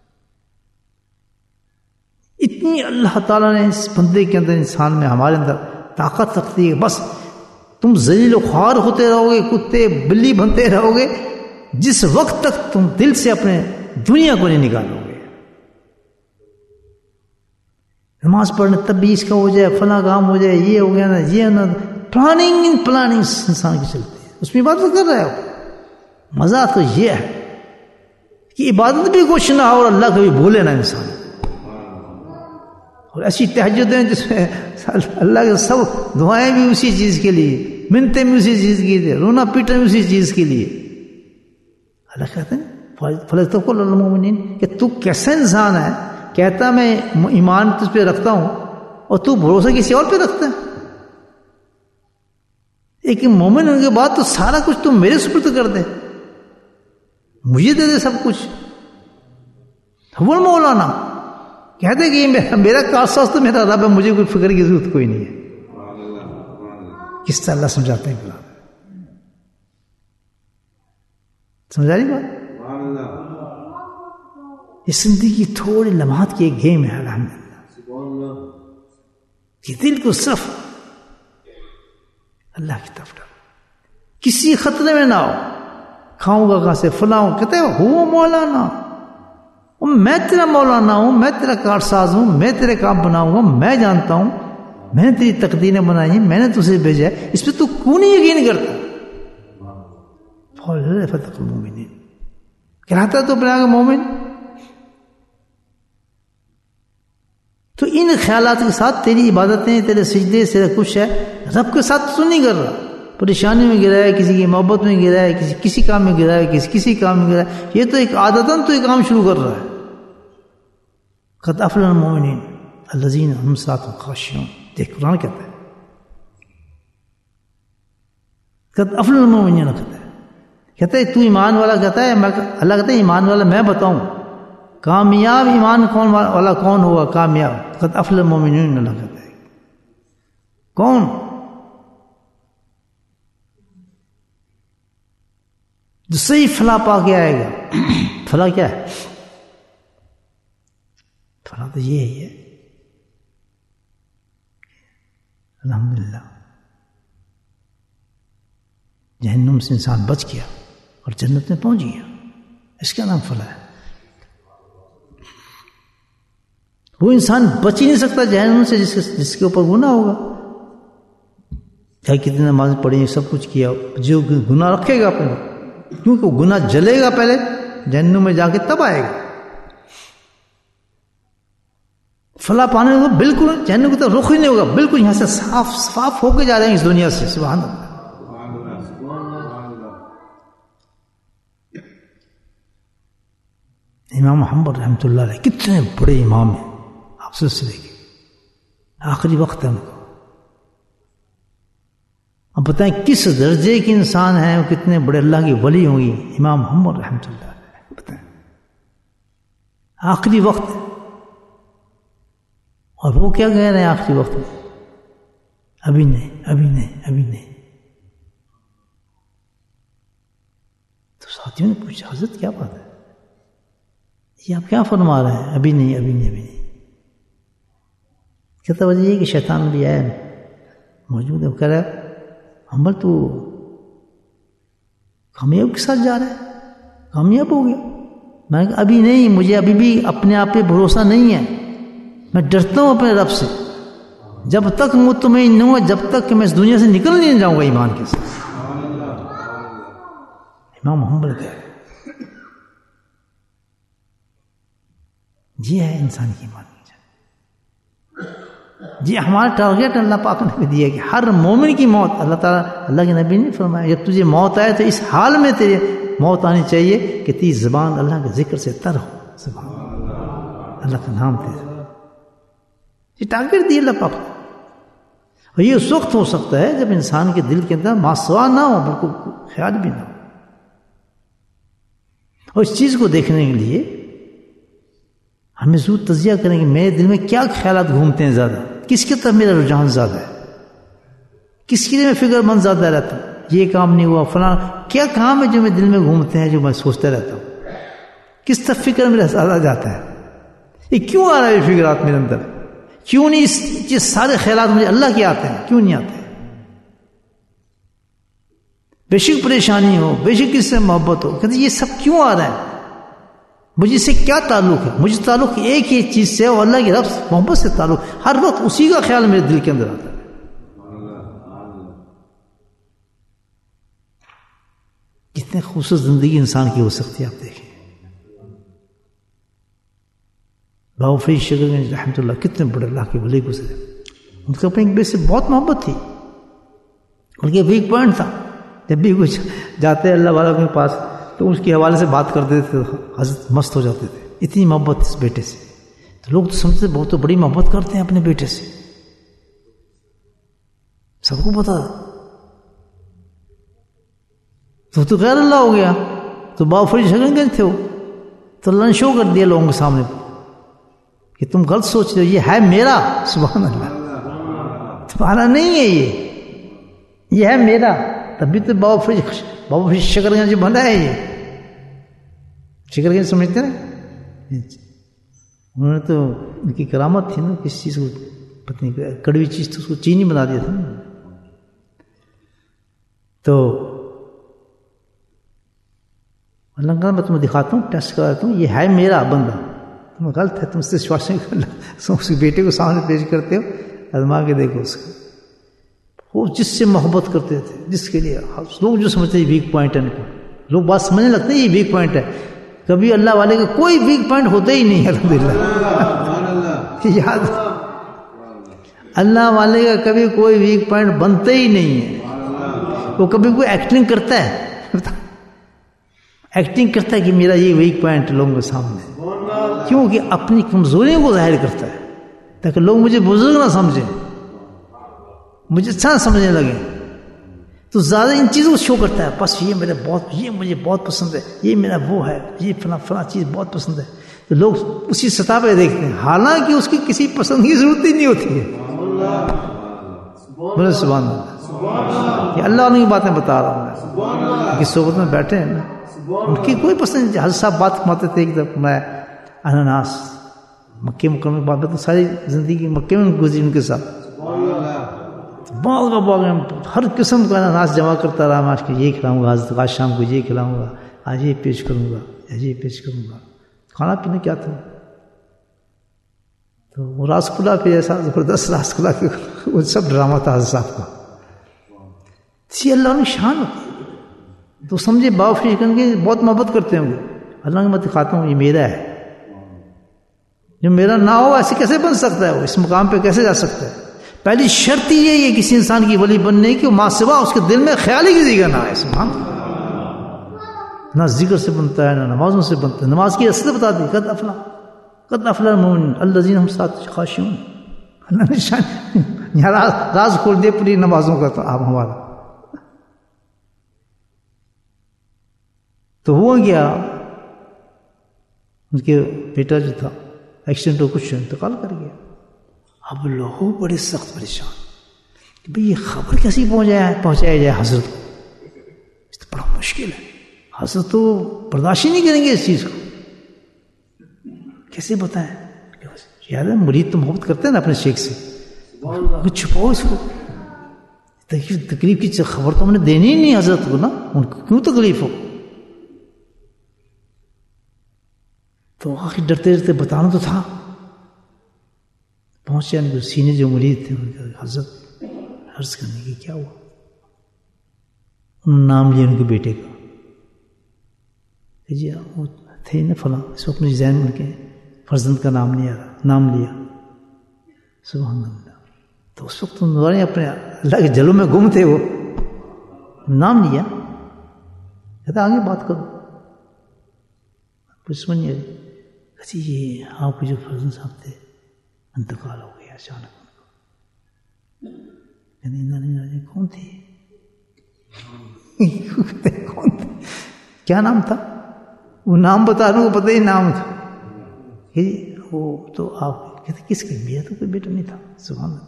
اتنی اللہ تعالیٰ نے اس بندے کے اندر، انسان میں، ہمارے اندر طاقت رکھتی ہے. بس تم ذلیل و خوار ہوتے رہو گے، کتے بلی بنتے رہو گے، جس وقت تک تم دل سے اپنے دنیا کو نہیں نکالو گے. نماز پڑھنے تب بھی اس کا ہو جائے، فلاں کام ہو جائے، یہ ہو گیا نا، یہ نا، پلاننگ ان پلاننگ انسان کی چلتی ہے. اس میں عبادت کر رہے ہو. مزہ تو یہ ہے کہ عبادت بھی کچھ نہ ہو اور اللہ کبھی بولے نا انسان. اور ایسی تہجدیں جس میں اللہ کے سب دعائیں بھی اسی چیز کے لیے، منتیں بھی اسی چیز کے لیے، رونا پیٹنا بھی اسی چیز کے لیے. اللہ کہتے ہیں فَلْيَتَوَكَّلِ عَلَى الْمُؤْمِنِينَ کہ تو کیسا انسان ہے، کہتا میں ایمان تجھ پہ رکھتا ہوں اور تو بھروسہ کسی اور پہ رکھتا ہے. ایک مومن ہونے کے بعد تو سارا کچھ تم میرے سپرد کر دے، مجھے دے دے سب کچھ. وہ مولانا کہتے کہ میرا میرا کارساز تو میرا رب ہے، مجھے کوئی فکر کی ضرورت کوئی نہیں ہے. کس طرح اللہ سمجھاتے ہیں بلا سمجھا رہی بات؟ یہ زندگی تھوڑی لمحات کی ایک گیم ہے الحمدللہ، کہ دل کو صرف اللہ کی طرف ڈالو، کسی خطرے میں نہ ہو. کھاؤں گا کہاں سے، فلاں کہتے ہیں ہو مولانا، میں تیرا مولانا ہوں، میں تیرا کارساز ہوں، میں تیرے کام بناؤں گا، میں جانتا ہوں، میں نے تیری تقدیریں بنائی ہیں، میں نے تجھے بھیجا ہے، اس پہ تو کیوں نہیں یقین کرتا؟ فتح المومنین کہتا تو بنا گا مومن. تو ان خیالات کے ساتھ تیری عبادتیں، تیرے سجدے، تیرا کچھ ہے، رب کے ساتھ تو نہیں کر رہا. پریشانی میں گرا ہے، کسی کی محبت میں گرا ہے، کسی کسی کام میں گرا ہے، کسی کسی کام میں گرا ہے، یہ تو ایک عادتاً تو ایک کام شروع کر رہا ہے. قد افلح المؤمنین الذین هم صلاتهم خاشعون. دیکھ قرآن کہتا ہے قد افلح المؤمنین، کہتا ہے کہتا ہے تو ایمان والا، کہتا ہے اللہ کہتا ہے ایمان والا میں بتاؤں کامیاب ایمان کون والا کون ہوا کامیاب. قد افلح المؤمنین، اللہ کہتا ہے کون؟ جو صحیح فلاح پا کے آئے گا. فلاح کیا ہے؟ فلاح تو یہ ہے الحمدللہ جہنم سے انسان بچ گیا اور جنت میں پہنچ گیا، اس کا نام فلاح ہے. وہ انسان بچ ہی نہیں سکتا جہنم سے جس کے جس کے اوپر گناہ ہوگا، چاہے کتنی نماز پڑھی، سب کچھ کیا، جو گناہ رکھے گا اپنے، کیونکہ وہ گناہ جلے گا پہلے جہنم میں جا کے تب آئے گا. فلاح پانے کو بالکل جہنم کی طرف رخ ہی نہیں ہوگا، بالکل یہاں سے صاف صاف ہو کے جا رہے ہیں اس دنیا سے. سبحان اللہ. امام محمد رحمۃ اللہ علیہ کتنے بڑے امام ہیں آپ سلسلے کے، آخری وقت ہے ان کو. اب بتائیں کس درجے کے انسان ہیں، وہ کتنے بڑے اللہ کی ولی ہوں گی. امام محمد رحمۃ اللہ علیہ، بتائیں آخری وقت، اور وہ کیا کہہ رہے ہیں آخری وقت میں؟ ابھی نہیں، ابھی نہیں، ابھی نہیں. تو ساتھیوں نے پوچھا حضرت کیا بات ہے، یہ آپ کیا فرما رہے ہیں؟ ابھی نہیں، ابھی نہیں، ابھی نہیں. کہتا وجہ یہ کہ شیطان بھی آیا موجود ہے. وہ کہہ رہا ہے حنبل تو کامیاب کے ساتھ جا رہا ہے, کامیاب ہو گیا. میں نے کہا ابھی نہیں, مجھے ابھی بھی اپنے آپ پہ بھروسہ نہیں ہے, میں ڈرتا ہوں اپنے رب سے. جب تک مطمئن نہیں ہوں, جب تک کہ میں اس دنیا سے نکل نہیں جاؤں گا ایمان کے ساتھ. امام حنبل کہہ رہے جی ہے انسان کی ایمان کی جان. جی ہمارا ٹارگیٹ اللہ پاک نے بھی دیا کہ ہر مومن کی موت, اللہ تعالیٰ اللہ کے نبی نے فرمایا جب تجھے موت آئے تو اس حال میں تیرے موت آنی چاہیے کہ تیری زبان اللہ کے ذکر سے تر ہو, سبحان اللہ, اللہ کا نام تیرے. یہ ٹارگیٹ دیا اللہ پاک نے. اور یہ اس وقت ہو سکتا ہے جب انسان کے دل کے اندر ماسوا نہ ہو, بالکل خیال بھی نہ ہو. اور اس چیز کو دیکھنے کے لیے ہمیں ضرور تجزیہ کریں کہ میرے دل میں کیا خیالات گھومتے ہیں زیادہ, کس کی طرف میرا رجحان زیادہ ہے, کس کے لیے میں فکر مند زیادہ رہتا ہوں. یہ کام نہیں ہوا, فلاں کیا کام ہے جو میرے دل میں گھومتے ہیں, جو میں سوچتا رہتا ہوں, کس طرف فکر میرا زیادہ جاتا ہے, یہ کیوں آ رہا ہے یہ فکرات میرے اندر, کیوں نہیں اس یہ سارے خیالات مجھے اللہ کے آتے ہیں, کیوں نہیں آتے ہیں. بے شک پریشانی ہو, بے شک کس سے محبت ہو, کہتے یہ سب کیوں آ رہا ہے, مجھے سے کیا تعلق ہے. مجھے تعلق ایک ہی چیز سے, اور اللہ کی رب محبت سے تعلق. ہر وقت اسی کا خیال میرے دل کے اندر آتا ہے. کتنے خوبصورت زندگی انسان کی ہو سکتی ہے آپ دیکھیں. بابا فرید شکر گنج رحمۃ اللہ کتنے بڑے اللہ کے ولی گزرے. ان کو اپنے ایک بیٹے سے بہت محبت تھی, بلکہ ویک پوائنٹ تھا. جب بھی کچھ جاتے اللہ والوں کے پاس تو اس کے حوالے سے بات کرتے تھے, حضرت مست ہو جاتے تھے. اتنی محبت اس بیٹے سے. تو لوگ تو سمجھتے بہت تو بڑی محبت کرتے ہیں اپنے بیٹے سے, سب کو پتا. تو تو غیر اللہ ہو گیا. تو بابا فرید شکر گنج تھے وہ, تو اللہ نے شو کر دیا لوگوں کے سامنے کہ تم غلط سوچ رہے ہو, یہ ہے میرا. سبحان اللہ, تمہارا نہیں ہے, یہ یہ ہے میرا. تبھی تو بابا فرید بابا فرید شکر گنج بنا ہے. یہ شکر گنج سمجھتے نا, انہوں نے تو ان کی کرامت تھی نا, کس چیز کو پتہ نہیں, کڑوی چیز تو اس کو چینی بنا دیا تھا نا. تو اللہ کا میں تمہیں دکھاتا ہوں, ٹیسٹ کراتا ہوں, یہ ہے میرا بندہ. تم غلط ہے, تم اس سے وشواس نہیں کر. اس کے بیٹے کو سامنے پیش کرتے ہو, آزما کے دیکھو اس کو. وہ جس سے محبت کرتے تھے, جس کے لیے لوگ جو سمجھتے ہیں ویک پوائنٹ ہے ان کو, لوگ بات سمجھنے لگتے ہیں یہ ویک پوائنٹ ہے. کبھی اللہ والے کا کوئی ویک پوائنٹ ہوتا ہی نہیں. الحمدللہ یاد, اللہ والے کا کبھی کوئی ویک پوائنٹ بنتا ہی نہیں ہے. وہ کبھی کوئی ایکٹنگ کرتا ہے, ایکٹنگ کرتا ہے کہ میرا یہ ویک پوائنٹ لوگوں کے سامنے, کیونکہ اپنی کمزوریوں کو ظاہر کرتا ہے تاکہ لوگ مجھے بزرگ نہ سمجھیں, مجھے اچھا سمجھنے لگے. تو زیادہ ان چیزوں کو شو کرتا ہے, بس یہ میرا بہت, یہ مجھے بہت پسند ہے, یہ میرا وہ ہے, یہ فلاں فلاں چیز بہت پسند ہے. تو لوگ اسی سطح پہ دیکھتے ہیں, حالانکہ اس کی کسی پسند کی ضرورت ہی نہیں ہوتی ہے. بولے سبحان اللہ, یہ اللہ انہیں کی باتیں بتا رہا ہوں میں, کہ صحبت میں بیٹھے ہیں نا, ان کی کوئی پسند نہیں. حضرت صاحب بات کماتے تھے ایک دفعہ, میں اناناس مکے مکرمے کے بعد تو ساری زندگی مکے میں گزری ان کے ساتھ. باغ باغ ہر قسم کا اناناس جمع کرتا رہا. میں آج یہ کھلاؤں گا, آج آج شام کو یہ کھلاؤں گا, آج یہ پیش کروں گا, آج یہ پیش کروں گا. کھانا پینا کیا تھا, تو وہ راس کھلا پہ ایسا زبردست راس کھلا کے وہ سب ڈرامہ تھا حضرت صاحب کا. اسی اللہ نے شان ہوتی تو سمجھے. بابا فرید شکر گنج بہت محبت کرتے ہوں گے. اللہ نے میں دکھاتا ہوں یہ میرا ہے, جو میرا نہ ہو ایسے کیسے بن سکتا ہے, وہ اس مقام پہ کیسے جا سکتا ہے. پہلی شرط یہ ہے کسی انسان کی ولی بننے کی, ماں سوا اس کے دل میں خیال ہی کسی کا نہ ہے. سبحان اللہ, نہ ذکر سے بنتا ہے, نہ نمازوں سے بنتا ہے. نماز کی اصل بتا دی, قد افلا قد افلا المؤمنون الذین هم ساتھ خاشعون. اللہ نے شان یہاں راز کھول دے پوری نمازوں کا. تو آپ ہمارا تو ہوا گیا, ان کے بیٹا جو تھا ایکسیڈنٹ ہو, کچھ انتقال کر گیا. اب لوگ بڑے سخت پریشان کہ بھئی یہ خبر کیسی پہنچایا پہنچایا جائے حضرت کو. اس تو بڑا مشکل ہے, حضرت تو برداشت ہی نہیں کریں گے اس چیز کو, کیسے بتائیں. یاد ہے مرید تو محبت کرتے ہیں نا اپنے شیخ سے, چھپاؤ اس کو. تکلیف کی خبر تو ہم نے دینی ہی نہیں حضرت کو نا، ان کو کیوں تکلیف ہو؟ تو آخر ڈرتے ڈرتے بتانا تو تھا. پہنچے ان کو سینے جو مرید تھے، ان کا حضرت عرض کرنے کی کیا ہوا؟ انہوں نے نام لیا ان کے بیٹے کا، جی وہ تھے نا فلاں، اس وقت مجھے ذہن ان کے فرزند کا نام نہیں آ رہا، نام لیا. سبحان اللہ. تو اس وقت انہوں نے اپنے اللہ کے جلوں میں گم تھے، وہ نام لیا، کہتا آگے بات کرو. کچھ سمجھ نہیں آئی. اچھا یہ آپ کے جو فرزند صاحب تھے انتقال ہو گیا اچانک. کون تھے؟ کون تھے؟ کیا نام تھا؟ وہ نام بتا رہا ہوں، پتہ ہی نام تھا. وہ تو آپ کہتے کس کے؟ میرا تو کوئی بیٹا نہیں تھا. سبحان اللہ.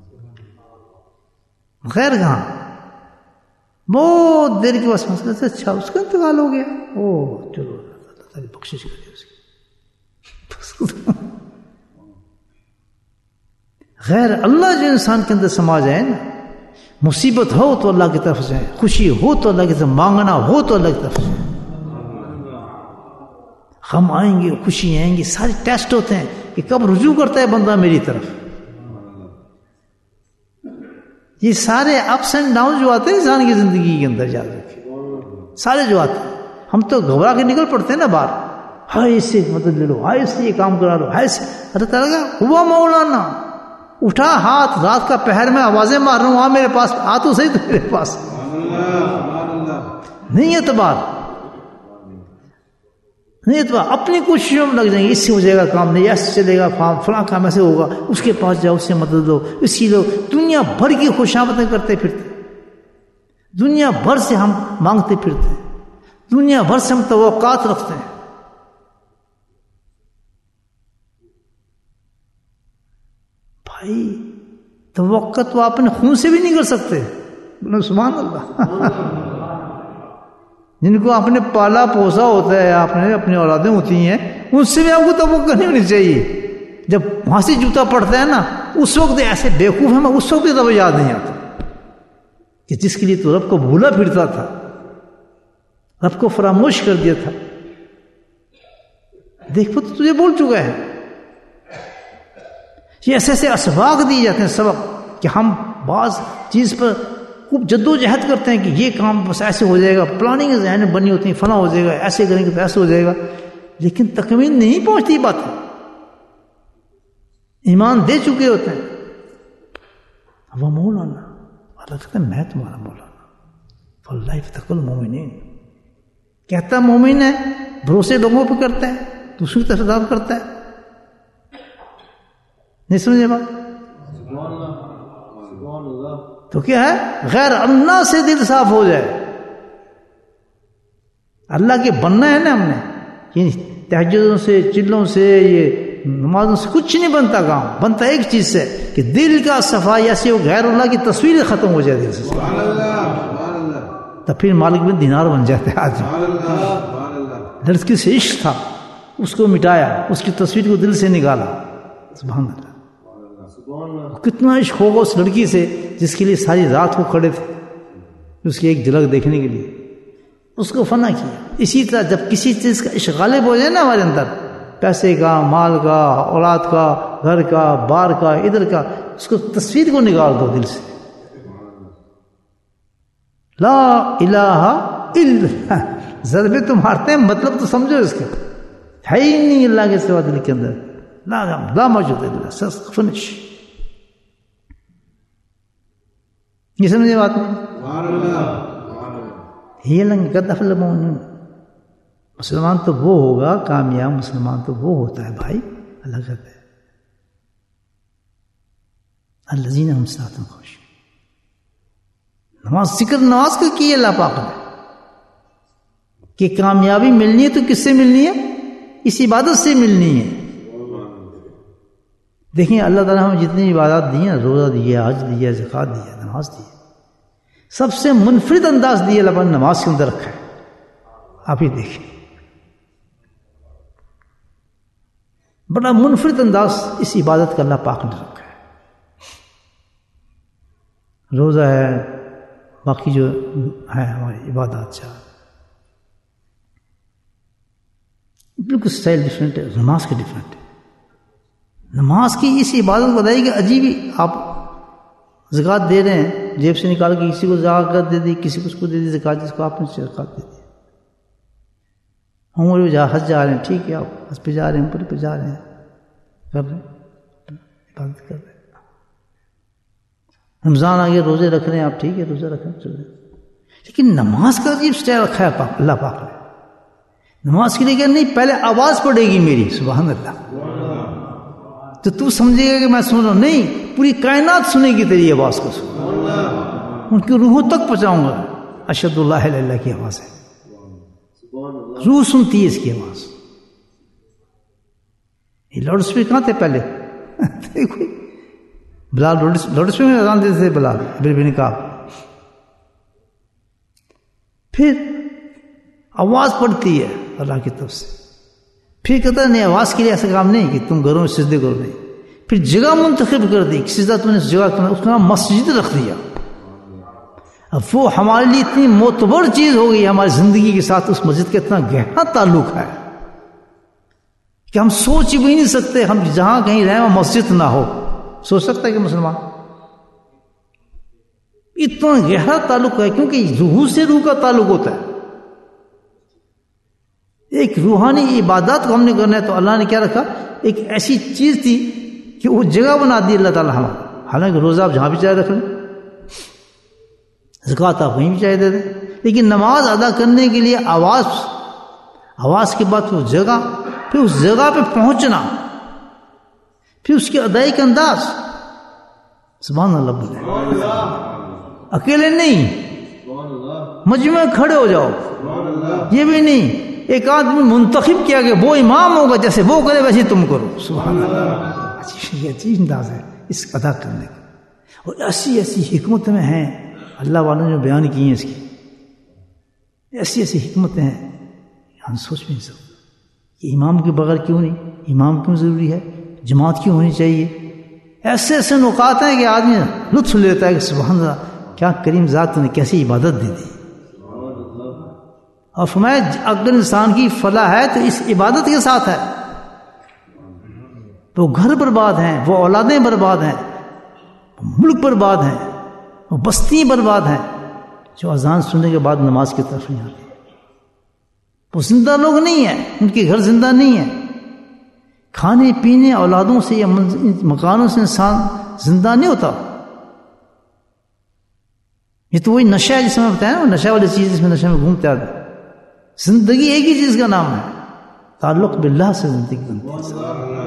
خیر کہاں بہت دیر کے بعد مسئلہ سے اچھا اس کا انتقال ہو گیا. او چلو اللہ تعالی بخشش کرے اس کی. غیر اللہ جو انسان کے اندر سما جائے نا، مصیبت ہو تو اللہ کی طرف جائے، خوشی ہو تو اللہ کی طرف، مانگنا ہو تو اللہ کی طرف جائے. غم آئیں گے، خوشی آئیں گی، سارے ٹیسٹ ہوتے ہیں کہ کب رجوع کرتا ہے بندہ میری طرف. یہ سارے اپس اینڈ ڈاؤن جو آتے ہیں انسان کی زندگی کے اندر جا کے، سارے جو آتے ہیں، ہم تو گھبرا کے نکل پڑتے ہیں نا باہر، ہائے اس سے مدد لے لو، ہائے اس سے یہ کام کرا لو، ہائے سے. اللہ تعالیٰ کا ہوا مولانا اٹھا ہاتھ، رات کا پہر میں آوازیں مار رہا ہوں، آ میرے پاس آ تو صحیح، تو میرے پاس نہیں اعتبار، نہیں اعتبار. اپنی کوششوں میں لگ جائیں گے، اس سے ہو جائے گا کام، نہیں ایسے چلے گا کام، فلاں کام ایسے ہوگا، اس کے پاس جاؤ، اس سے مدد دو، اسی لو. دنیا بھر کی خوشامدیں کرتے پھرتے، دنیا بھر سے ہم مانگتے پھرتے، دنیا بھر سے ہم توقعات رکھتے ہیں. بھائی توقع تو آپ اپنے خون سے بھی نہیں کر سکتے. سبحان اللہ. جن کو آپ نے پالا پوسا ہوتا ہے، آپ نے اپنی اولادیں ہوتی ہیں، ان سے بھی آپ کو توقع نہیں ہونی چاہیے. جب وہاں سے جوتا پڑتا ہے نا، اس وقت ایسے بیوقوف ہیں، اس وقت تب یاد نہیں آتا کہ جس کے لیے تو رب کو بھولا پھرتا تھا، رب کو فراموش کر دیا تھا. دیکھو تو تجھے بول چکا ہے. یہ ایسے ایسے اسباق دیے جاتے ہیں، سبق، کہ ہم بعض چیز پر خوب جد و جہد کرتے ہیں کہ یہ کام بس ایسے ہو جائے گا، پلاننگ ذہن میں بنی ہوتی ہے، فلاں ہو جائے گا، ایسے کریں گے تو ایسے ہو جائے گا، لیکن تکمیل نہیں پہنچتی باتیں. ایمان دے چکے ہوتے ہیں. وہ مولانا، اللہ کہتا ہے میں تمہارا مولانا. فاللہ یفتقر المومنین، کہتا مومن ہے، بھروسے لوگوں پہ کرتا ہے، دوسری طرف دعوت کرتا ہے. نہیں سمجھے بات؟ تو کیا ہے؟ غیر اللہ سے دل صاف ہو جائے. اللہ کے بننا ہے نا ہم نے، یہ تہجدوں سے، چلوں سے، یہ نمازوں سے کچھ نہیں بنتا. کام بنتا ایک چیز سے کہ دل کا صفائی ایسی ہو، غیر اللہ کی تصویر ختم ہو جائے دل سے، تب پھر مالک بن دینار بن جاتے ہیں آدمی. لڑکی سے عشق تھا، اس کو مٹایا، اس کی تصویر کو دل سے نکالا. سبحان اللہ. کتنا عشق ہوگا اس لڑکی سے جس کے لیے ساری رات کو کھڑے تھے، اس کی ایک جھلک دیکھنے کے لیے، اس کو فنا کیا. اسی طرح جب کسی چیز کا عشق غالب ہو جائے نا ہمارے اندر، پیسے کا، مال کا، اولاد کا، گھر کا، بار کا، ادھر کا، اس کو تصویر کو نکال دو دل سے. لا الہ الا، ضربے تو مارتے ہیں، مطلب تو سمجھو اس کا، ہے ہی نہیں اللہ کے سوا دل کے اندر. لا لا موجود ہے اللہ، سر فنش. یہ سمجھے بات نہیں؟ یہ لنگ قد المؤمنون. مسلمان تو وہ ہوگا کامیاب، مسلمان تو وہ ہوتا ہے بھائی، اللہ کہتا ہے الذین هم صلاتهم خاشعون. نماز، ذکر نماز کا کی اللہ پاک نے کہ کامیابی ملنی ہے تو کس سے ملنی ہے؟ اس عبادت سے ملنی ہے. دیکھیں اللہ تعالیٰ ہمیں جتنی عبادات دی ہیں، روزہ دیا، حج دیا، زکوٰۃ دیا، نماز دی، سب سے منفرد انداز دیا اللہ نے نماز کے اندر رکھا ہے. آپ ہی دیکھیں، بڑا منفرد انداز اس عبادت کا اللہ پاک نے رکھا ہے. روزہ ہے، باقی جو ہے ہماری عبادات چار، بالکل سٹائل ڈفرینٹ ہے، نماز کا ڈفرینٹ ہے۔ نماز کی اس عبادت کو بتائی کہ عجیب ہی آپ زکوٰۃ دے رہے ہیں، جیب سے نکال کے کسی کو زکوٰۃ دے دی، کسی کو اس کو دے دی زکوٰۃ، جس کو آپ نے زکوٰۃ دے دی۔ عمر پہ جا حج جا رہے ہیں، ٹھیک ہے، آپ حج پہ جا رہے ہیں، عمر پہ جا رہے ہیں، کر رہے ہیں، عبادت کر رہے ہیں۔ رمضان آگے روزے رکھ رہے ہیں آپ، ٹھیک ہے، روزے رکھ رہے ہیں، چل رہے ہیں، لیکن نماز کا عجیب اسٹائل رکھا ہے پاک اللہ پاک نے۔ نماز کے لیے کہ نہیں، پہلے آواز پڑے گی میری، سبحان اللہ، تو تو سمجھے گا کہ میں سن رہا ہوں، نہیں، پوری کائنات سنے گی تیری آواز کو، ان کی روحوں تک پہنچاؤں گا۔ اشہد اللہ الہ الا اللہ کی آواز ہے، روح سنتی ہے اس کی آواز۔ یہ لاؤڈ اسپیکر کہاں تھے پہلے؟ بلال لاؤڈ اسپیکر میں اذان دیتے تھے، بلال بن کعب۔ پھر آواز پڑتی ہے اللہ کی طرف سے، پھر کہتا ہے نہیں، آواز کے لیے ایسا کام نہیں کہ تم گھروں میں سجدے کرو، نہیں، پھر جگہ منتخب کر دی، سجدہ تم نے جگہ کرنا، اس کا نام مسجد رکھ دیا۔ اب وہ ہمارے لیے اتنی معتبر چیز ہو گئی، ہماری زندگی کے ساتھ اس مسجد کا اتنا گہرا تعلق ہے کہ ہم سوچ بھی نہیں سکتے، ہم جہاں کہیں رہیں وہاں مسجد نہ ہو۔ سوچ سکتا ہے کہ مسلمان اتنا گہرا تعلق ہے، کیونکہ روح سے روح کا تعلق ہوتا ہے۔ ایک روحانی عبادات کو ہم نے کرنا ہے تو اللہ نے کیا رکھا، ایک ایسی چیز تھی کہ وہ جگہ بنا دی اللہ تعالیٰ ہمارا۔ حالانکہ روزہ آپ جہاں بھی چاہے رکھ لیں، زکوٰۃ آپ وہیں بھی چاہے دے دیں، لیکن نماز ادا کرنے کے لیے آواز، آواز کے بعد وہ جگہ، پھر اس جگہ پہ پہنچنا، پھر اس کی ادائی کا انداز، سبحان اللہ بولے، اکیلے نہیں، مجمع کھڑے ہو جاؤ، یہ بھی نہیں، ایک آدمی منتخب کیا کہ وہ امام ہوگا، جیسے وہ کرے ویسے تم کرو، سبحان اللہ۔ یہ عجیب انداز ہے اس ادا کرنے کا، اور ایسی ایسی حکمت میں ہیں اللہ والوں نے جو بیان کی ہیں، اس کی ایسی ایسی حکمتیں ہیں ہم سوچ بھی نہیں سکتے کہ امام کے بغیر کیوں نہیں، امام کیوں ضروری ہے، جماعت کیوں ہونی چاہیے۔ ایسے ایسے نکات ہیں کہ آدمی لطف لیتا ہے کہ سبحان اللہ، کیا کریم ذات نے کیسی عبادت دے دی۔ اور فرمایا اگر انسان کی فلاح ہے تو اس عبادت کے ساتھ ہے، وہ گھر برباد ہیں، وہ اولادیں برباد ہیں، ملک برباد ہیں، وہ بستیاں برباد ہیں جو اذان سننے کے بعد نماز کی طرف نہیں آتے۔ وہ زندہ لوگ نہیں ہیں، ان کے گھر زندہ نہیں ہیں۔ کھانے پینے اولادوں سے یا مکانوں سے انسان زندہ نہیں ہوتا۔ یہ تو وہی نشہ ہے جس میں بتایا نا، نشہ والی چیز جس میں نشہ میں گھومتے آتے۔ زندگی ایک ہی چیز کا نام ہے، تعلق باللہ سے زندگی بنتی ہے۔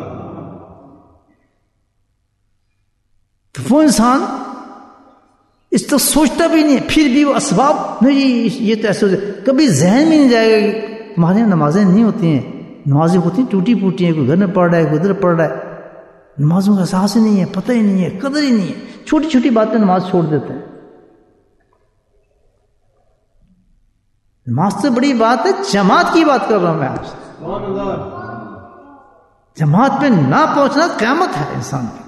تو وہ انسان اس طرح سوچتا بھی نہیں، پھر بھی وہ اسباب نہیں، یہ تو ایسے کبھی ذہن میں نہیں جائے گا کہ تمہارے یہاں نمازیں نہیں ہوتی ہیں، نمازیں ہوتی ہیں ٹوٹی پوٹی ہیں، کوئی گھر میں پڑھ رہا ہے، کوئی ادھر پڑھ رہا ہے، نمازوں کا احساس ہی نہیں ہے، پتہ ہی نہیں ہے، قدر ہی نہیں ہے، چھوٹی چھوٹی باتیں نماز چھوڑ دیتے ہیں۔ نماز سے بڑی بات ہے، جماعت کی بات کر رہا ہوں میں آپ سے۔ جماعت پہ نہ پہنچنا قیامت ہے انسان کی،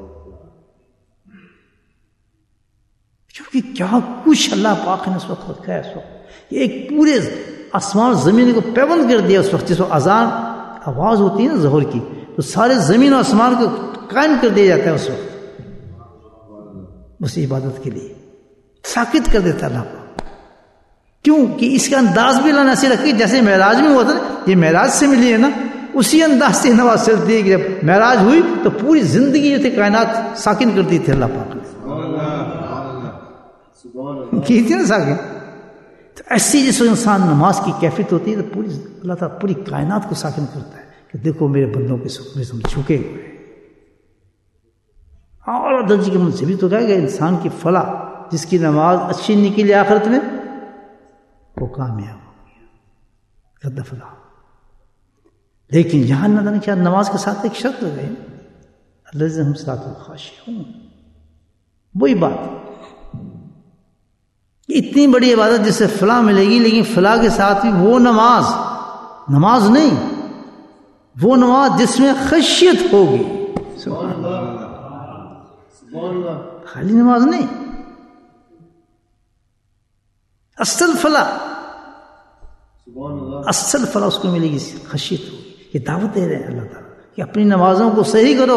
کیونکہ کیا کچھ اللہ پاک نے اس وقت رکھا ہے۔ اس وقت یہ ایک پورے آسمان زمین کو پیوند کر دیا۔ اس وقت جس وقت اذان آواز ہوتی ہے نا ظہر کی، تو سارے زمین و آسمان کو قائم کر دیا جاتا ہے اس وقت، اس عبادت کے لیے ساکت کر دیتا ہے اللہ پاک۔ کیوں کہ اس کا انداز بھی اللہ نے ایسے رکھی جیسے معراج میں ہوا تھا، یہ معراج سے ملی ہے نا، اسی انداز سے نماز چلتی ہے کہ جب معراج ہوئی تو پوری زندگی جو تھی کائنات ساکن کر دی تھی اللہ پاک نے، کی تھی نا ساکن۔ تو ایسی جس انسان نماز کی کیفیت ہوتی ہے تو پوری اللہ تعالیٰ پوری کائنات کو ساکن کرتا ہے کہ دیکھو میرے بندوں کے سکھ میں ہم جھکے ہوئے ہیں۔ اور درجے کے منصب بھی تو کہے گا انسان کی فلاح، جس کی نماز اچھی نکلی آخرت میں وہ کامیاب ہو گیا، قد فلاح۔ لیکن یہاں اللہ نے کیا نماز کے ساتھ ایک شرط لگائی، الذین صراط الخاشعون، وہی بات اتنی بڑی عبادت جس سے فلاح ملے گی، لیکن فلاح کے ساتھ بھی وہ نماز نماز نہیں، وہ نماز جس میں خشیت ہوگی، سبحان اللہ، خالی نماز نہیں، اصل فلاح اصل فلاح اس کو ملے گی، خشیت ہوگی. یہ دعوت دے رہے ہیں اللہ تعالیٰ کہ اپنی نمازوں کو صحیح کرو.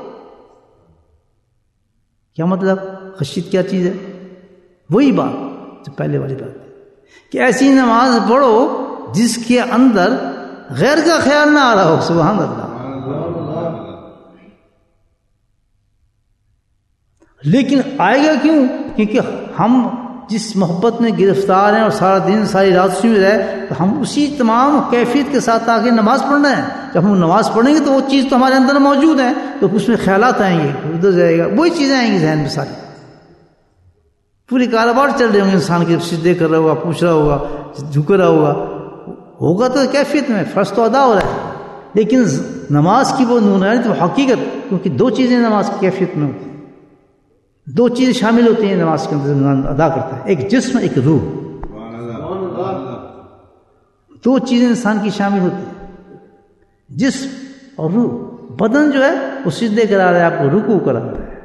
کیا مطلب؟ خشیت کیا چیز ہے؟ وہی بات جو پہلے والی بات ہے کہ ایسی نماز پڑھو جس کے اندر غیر کا خیال نہ آ رہا ہو. سبحان اللہ. لیکن آئے گا کیوں؟ کیونکہ ہم جس محبت میں گرفتار ہیں اور سارا دن ساری رات اسی میں رہے تو ہم اسی تمام کیفیت کے ساتھ آگے نماز پڑھ رہے ہیں. جب ہم نماز پڑھیں گے تو وہ چیز تو ہمارے اندر موجود ہے، تو اس میں خیالات آئیں گے، ادھر جائے گا، وہی چیزیں آئیں گی ذہن میں ساری. پوری کاروبار چل رہے ہوں گے، انسان کی سجدے کر رہا ہوگا، پوچھ رہا ہوگا، جھک رہا ہوگا، ہوگا تو کیفیت میں فرض تو ادا ہو رہا ہے. لیکن نماز کی وہ نورانیت، وہ حقیقت، کیونکہ دو چیزیں نماز کی کیفیت میں ہوتی ہیں، دو چیزیں شامل ہوتی ہیں نماز کے اندر ادا کرتا ہے، ایک جسم ایک روح. دو چیزیں انسان کی شامل ہوتی ہیں، جسم اور روح. بدن جو ہے وہ سجدے کرا رہا ہے، آپ کو رکوع کرا رہا ہے،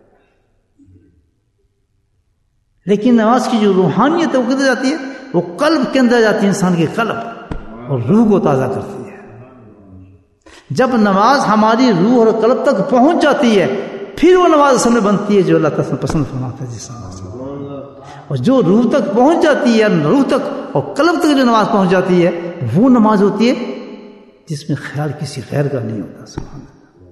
لیکن نماز کی جو روحانیت ہے وہ کدھر جاتی ہے؟ وہ قلب کے اندر جاتی ہے، انسان کے قلب اور روح کو تازہ کرتی ہے. جب نماز ہماری روح اور قلب تک پہنچ جاتی ہے پھر وہ نماز اصل میں بنتی ہے جو اللہ تعالیٰ پسند فرماتا ہے. جس اور جو روح تک پہنچ جاتی ہے، روح تک اور قلب تک جو نماز پہنچ جاتی ہے وہ نماز ہوتی ہے جس میں خیال کسی غیر کا نہیں ہوتا. سبحان اللہ.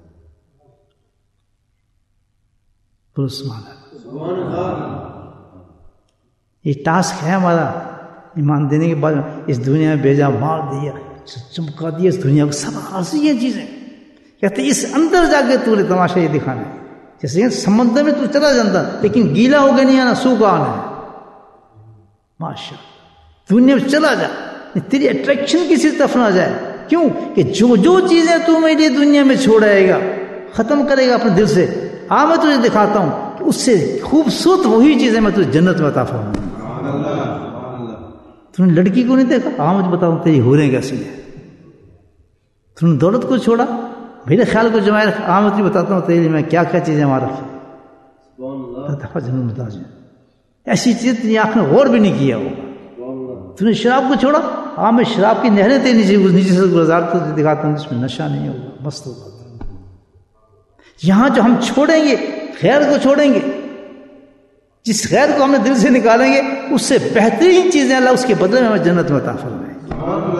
بولو سبحان اللہ. یہ ٹاسک ہے ہمارا ایمان دینے کے بعد. اس دنیا میں بیجا مار دیا، چمکا دیا اس دنیا کو، سب عارضی یہ چیزیں. کہتے اس اندر جا کے تو نے تماشا یہ دکھانا ہے. جیسے سمندر میں تو چلا جاتا لیکن گیلا ہو کے نہیں آنا، سوکھا آنا ہے. ماشاء دنیا میں چلا جا، تیری اٹریکشن کسی طرف نہ جائے. کیوں کہ جو جو چیزیں تو میری دنیا میں چھوڑائے گا، ختم کرے گا اپنے دل سے، آ میں تجھے دکھاتا ہوں کہ اس سے خوبصورت وہی چیزیں میں تجھے جنت میں عطا فرماؤں گا. تم نے لڑکی کو نہیں دیکھا؟ آ مجھے بتاؤں تیری ہو رہے کیسی ہے. تم نے دولت کو چھوڑا، میرے خیال کو جمائے رکھ، آ میں تجھے بتاتا ہوں تیری میں کیا کیا چیزیں ہمارا رکھی. جنت متاج ہے ایسی چیز تیری آنکھ نے غور بھی نہیں کیا ہوگا. تم نے شراب کو چھوڑا، ہاں میں شراب کی نہریں تیرے نیچے نیچے سے گزار کر دکھاتا ہوں جس میں نشہ نہیں ہوگا، مست ہوگا. یہاں جو ہم چھوڑیں گے خیر کو چھوڑیں گے، جس خیر کو ہم نے دل سے نکالیں گے اس سے بہترین چیزیں اللہ اس کے بدلے میں ہمیں جنت میں عطا فرمائیں گے.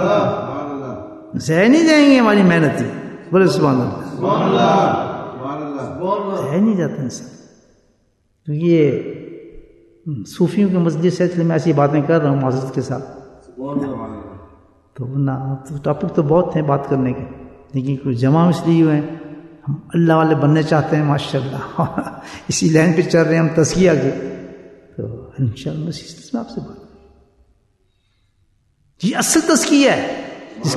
ضائع نہیں جائیں گے ہماری محنت. بولے سبحان اللہ. ضائع نہیں جاتا انسان. تو یہ صوفیوں کے مسجد سلسلے میں ایسی باتیں کر رہا ہوں معذرت کے ساتھ. تو نہ ٹاپک تو بہت ہیں بات کرنے کے، لیکن کوئی جمع اس لیے ہوئے ہیں ہم اللہ والے بننے چاہتے ہیں ماشاء اللہ. اسی لائن پہ چل رہے ہیں ہم تزکیہ کے. تو انشاءاللہ اسی سلسلے میں آپ سے بات. یہ اصل تزکیہ ہے جس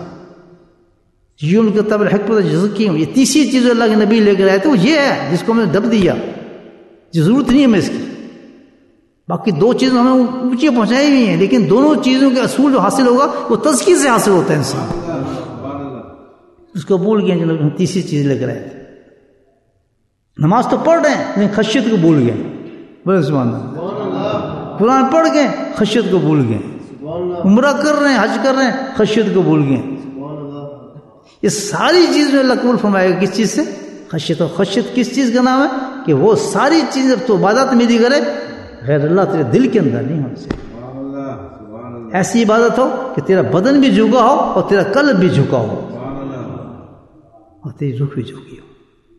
یوم کتاب الحکمت جزکی. یہ تیسری چیز اللہ کے نبی لے کر آئے تو یہ ہے جس کو ہم نے دب دیا، جو ضرورت نہیں ہے ہمیں اس کی. باقی دو چیزیں ہمیں اونچی پہنچائی ہوئی ہیں، لیکن دونوں چیزوں کے اصول جو حاصل ہوگا وہ تزکیے سے حاصل ہوتا ہے. انسان اس کو بھول گئے جو تیسری چیز لے کر آئے تھے. نماز تو پڑھ رہے ہیں لیکن خشیت کو بھول گئے. بولے سبحان اللہ. قرآن پڑھ گئے خشیت کو بھول گئے. عمرہ کر رہے ہیں، حج کر رہے ہیں، خشیت کو بھول گئے. یہ ساری چیز میں اللہ قبول فرمائے گا کس چیز سے؟ خشیت. اور خشیت کس چیز کا نام ہے؟ کہ وہ ساری چیزیں تو عبادت میری کرے غیر اللہ تیرے دل کے اندر نہیں ہونے سے. ایسی عبادت ہو کہ تیرا بدن بھی جھکا ہو اور تیرا قلب بھی جھکا ہو اور تیری روح بھی جھکی ہو.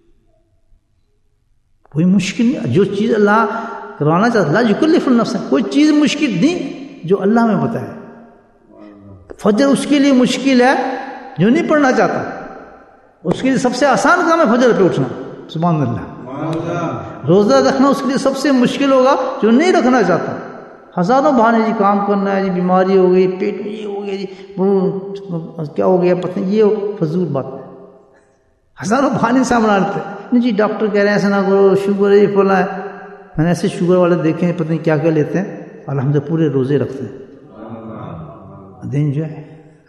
کوئی مشکل نہیں. جو چیز اللہ کروانا چاہتا، لا یکلف النفس، کوئی چیز مشکل نہیں جو اللہ میں بتائے. فجر اس کے لیے مشکل ہے جو نہیں پڑھنا چاہتا، اس کے لیے سب سے آسان کام ہے فجر پہ اٹھنا. سبحان اللہ. روزہ رکھنا اس کے لیے سب سے مشکل ہوگا جو نہیں رکھنا چاہتا. ہزاروں بہانے جی کام کرنا ہے، جی بیماری ہو گئی، پیٹ میں یہ ہو گیا، جی وہ کیا ہو گیا پتہ نہیں، یہ فضول بات ہے. ہزاروں بہانے سامنے آتے نہیں جی ڈاکٹر کہہ رہے ہیں ایسا نہ کرو، شوگر ہے، یہ فلاں ہے. میں نے ایسے شوگر والے دیکھے ہیں پتہ نہیں کیا کیا لیتے ہیں، الحمد پورے روزے رکھتے ہیں. دن جو ہے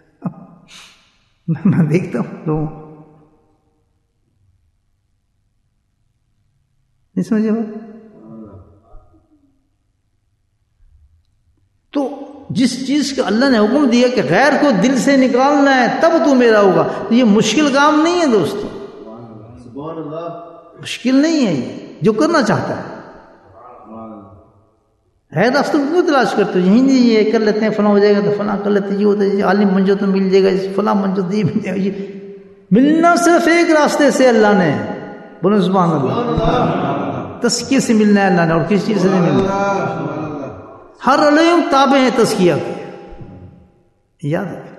میں دیکھتا ہوں لوگوں نہیں سمجھے بات. تو جس چیز کا اللہ نے حکم دیا کہ غیر کو دل سے نکالنا ہے تب تو میرا ہوگا، تو یہ مشکل کام نہیں ہے دوستو، مشکل نہیں ہے، یہ جو کرنا چاہتا ہے ہے راستہ کیوں تلاش کرتے ہو؟ یہی نہیں یہ کر لیتے ہیں فلاں ہو جائے گا تو فلاں کر لیتے ہیں، یہ ہوتا ہے عالم بن جاؤ تو مل جائے گا، فلاں بن جاؤ تو یہ مل جائے گا۔ ملنا صرف ایک راستے سے اللہ نے، بولو سبحان اللہ، تزکیے سے ملنا ہے اللہ نے، اور کسی چیز سے نہیں ملنا۔ ہر علم تابع ہے تزکیہ کے، یاد رکھیں،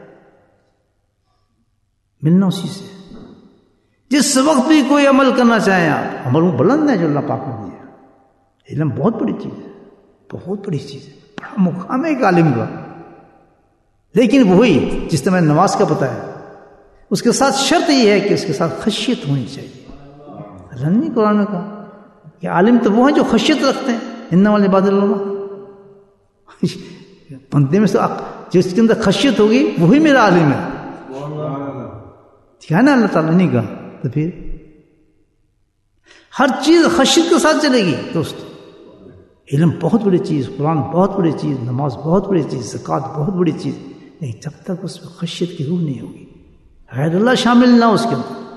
ملنا اسی سے۔ جس وقت بھی کوئی عمل کرنا چاہیں آپ، عمل بلند ہے جو اللہ پاک نے دیا، علم بہت بڑی چیز ہے، بہت بڑی چیز ہے، بڑا مقام ہے ایک عالم کا، لیکن وہی جس طرح نماز کا پتہ ہے، اس کے ساتھ شرط یہ ہے کہ اس کے ساتھ خشیت ہونی چاہیے۔ اللہ نے قرآن میں کہا کہ عالم تو وہ ہیں جو خشیت رکھتے ہیں، انما العباد اللہ، بندے میں سے جس کے اندر خشیت ہوگی وہی میرا عالم ہے، ٹھیک ہے نا؟ اللہ تعالیٰ نے کہا تو پھر ہر چیز خشیت کے ساتھ چلے گی دوست۔ علم بہت بڑی چیز، قرآن بہت بڑی چیز، نماز بہت بڑی چیز، زکوٰۃ بہت بڑی چیز، لیکن جب تک اس میں خشیت کی روح نہیں ہوگی، غیر اللہ شامل نہ ہو اس کے اندر،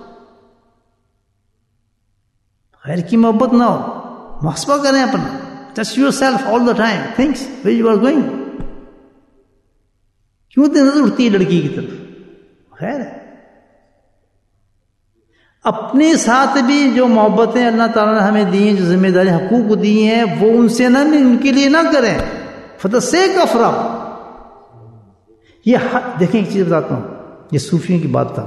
غیر کی محبت نہ ہو، محاسبہ کریں اپنا، touch yourself all the time, thinks where you are going, کیوں اتنی نظر اٹھتی ہے لڑکی کی طرف؟ خیر ہے، اپنے ساتھ بھی جو محبتیں اللہ تعالیٰ نے ہمیں دی ہیں، جو ذمہ داری حقوق دی ہیں، وہ ان سے نہ ان کے لیے نہ کریں، فدا سے کفرا۔ یہ دیکھیں ایک چیز بتاتا ہوں، یہ صوفیوں کی بات تھا،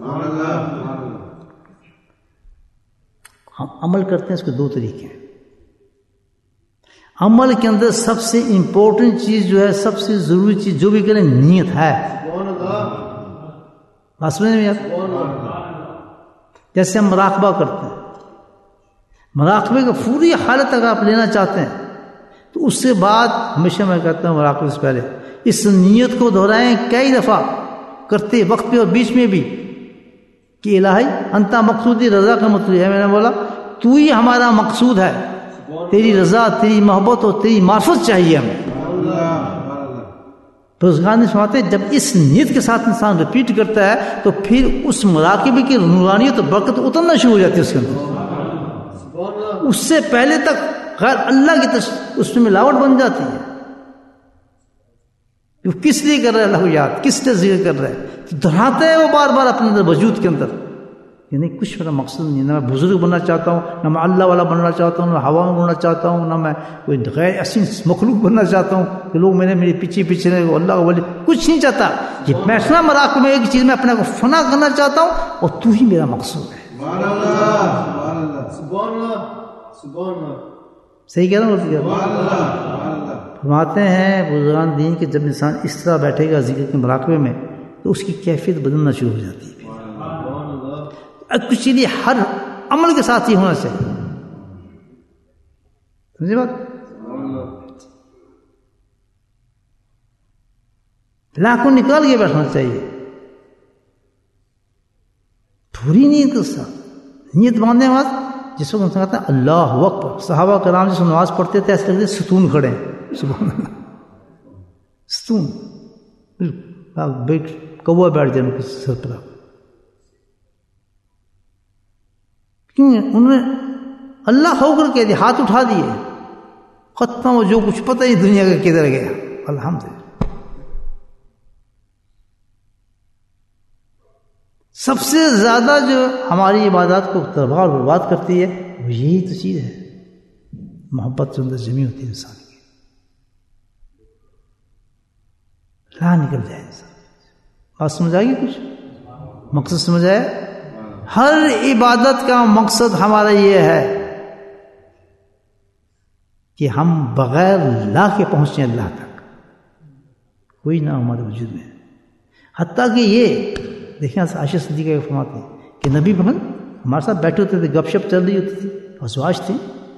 ہم عمل کرتے ہیں اس کے دو طریقے ہیں۔ عمل کے اندر سب سے امپورٹنٹ چیز جو ہے، سب سے ضروری چیز جو بھی کریں، نیت ہے۔ بات سمجھ میں آتی؟ جیسے ہم مراقبہ کرتے ہیں، مراقبے کا پوری حالت اگر آپ لینا چاہتے ہیں تو اس سے بعد ہمیشہ میں کہتا ہوں مراقبے سے پہلے اس نیت کو دہرائیں کئی دفعہ، کرتے وقت پہ اور بیچ میں بھی، کہ الہی انتا مقصودی، رضا کا مطلب ہے، میں نے بولا تو ہی ہمارا مقصود ہے، تیری رضا، تیری محبت اور تیری معرفت چاہیے ہمیں۔ روزگار نے سناتے ہیں جب اس نیت کے ساتھ انسان ریپیٹ کرتا ہے تو پھر اس مراقبے کی نورانیت اور برکت اترنا شروع ہو جاتی ہے اس کے اندر، اس سے پہلے تک غیر اللہ کی تش... اس میں ملاوٹ بن جاتی ہے۔ وہ کس لیے کر رہا ہے اللہ کو یاد، کس لیے ذکر کر رہا ہے، تو دہراتا ہے وہ بار بار اپنے اندر وجود کے اندر، یعنی کچھ میرا مقصد نہیں ہے، نہ میں بزرگ بننا چاہتا ہوں، نہ میں اللہ والا بننا چاہتا ہوں، نہ ہوا میں بننا چاہتا ہوں، نہ میں کوئی غیر اصل مخلوق بننا چاہتا ہوں کہ لوگ میرے میرے پیچھے پیچھے رہے، اللہ کا ولی، کچھ نہیں چاہتا۔ یہ بیٹھنا مراقبے میں ایک چیز میں اپنے کو فنا کرنا چاہتا ہوں اور تو ہی میرا مقصود ہے۔ صحیح کہہ رہا ہوں؟ فرماتے ہیں بزرگان دین کہ جب انسان اس طرح بیٹھے گا ذکر کے مراقبے میں تو اس کی کیفیت بدلنا شروع ہو جاتی ہے۔ کچھ لیے ہر عمل کے ساتھ ہی ہونا چاہیے، سمجھے بات؟ لاکھوں نکال کے بیٹھنا چاہیے، پوری نیت کے ساتھ، نیت باندھنے کے بعد جس وقت کہتا ہے اللہ اکبر، صحابہ کرام جس نماز پڑھتے تھے ایسے لگتے ستون کھڑے ہیں، سبحان اللہ، ستون، کوا بیٹھ جائے ان کے سر پر، کیوں؟ انہوں نے اللہ ہو کر کہہ دیا، ہاتھ اٹھا دیے، ختم ہو جو کچھ پتہ ہی دنیا کا کدھر گیا، الحمدللہ۔ سب سے زیادہ جو ہماری عبادات کو تباہ اور برباد کرتی ہے وہ یہی تو چیز ہے، محبت جو اندر جمی ہوتی ہے انسان کی، لا نکل جائے انسان۔ بات سمجھ آئے گی؟ کچھ مقصد سمجھ آیا؟ ہر عبادت کا مقصد ہمارا یہ ہے کہ ہم بغیر لا کے پہنچیں اللہ تک، کوئی نہ ہمارے وجود میں، حتیٰ کہ یہ دیکھیں عائشہ صدیقہ کو فرماتے ہیں کہ نبی محمد ہمارے ساتھ بیٹھے ہوتے تھے، گپ شپ چل رہی ہوتی تھی، ازواج تھی،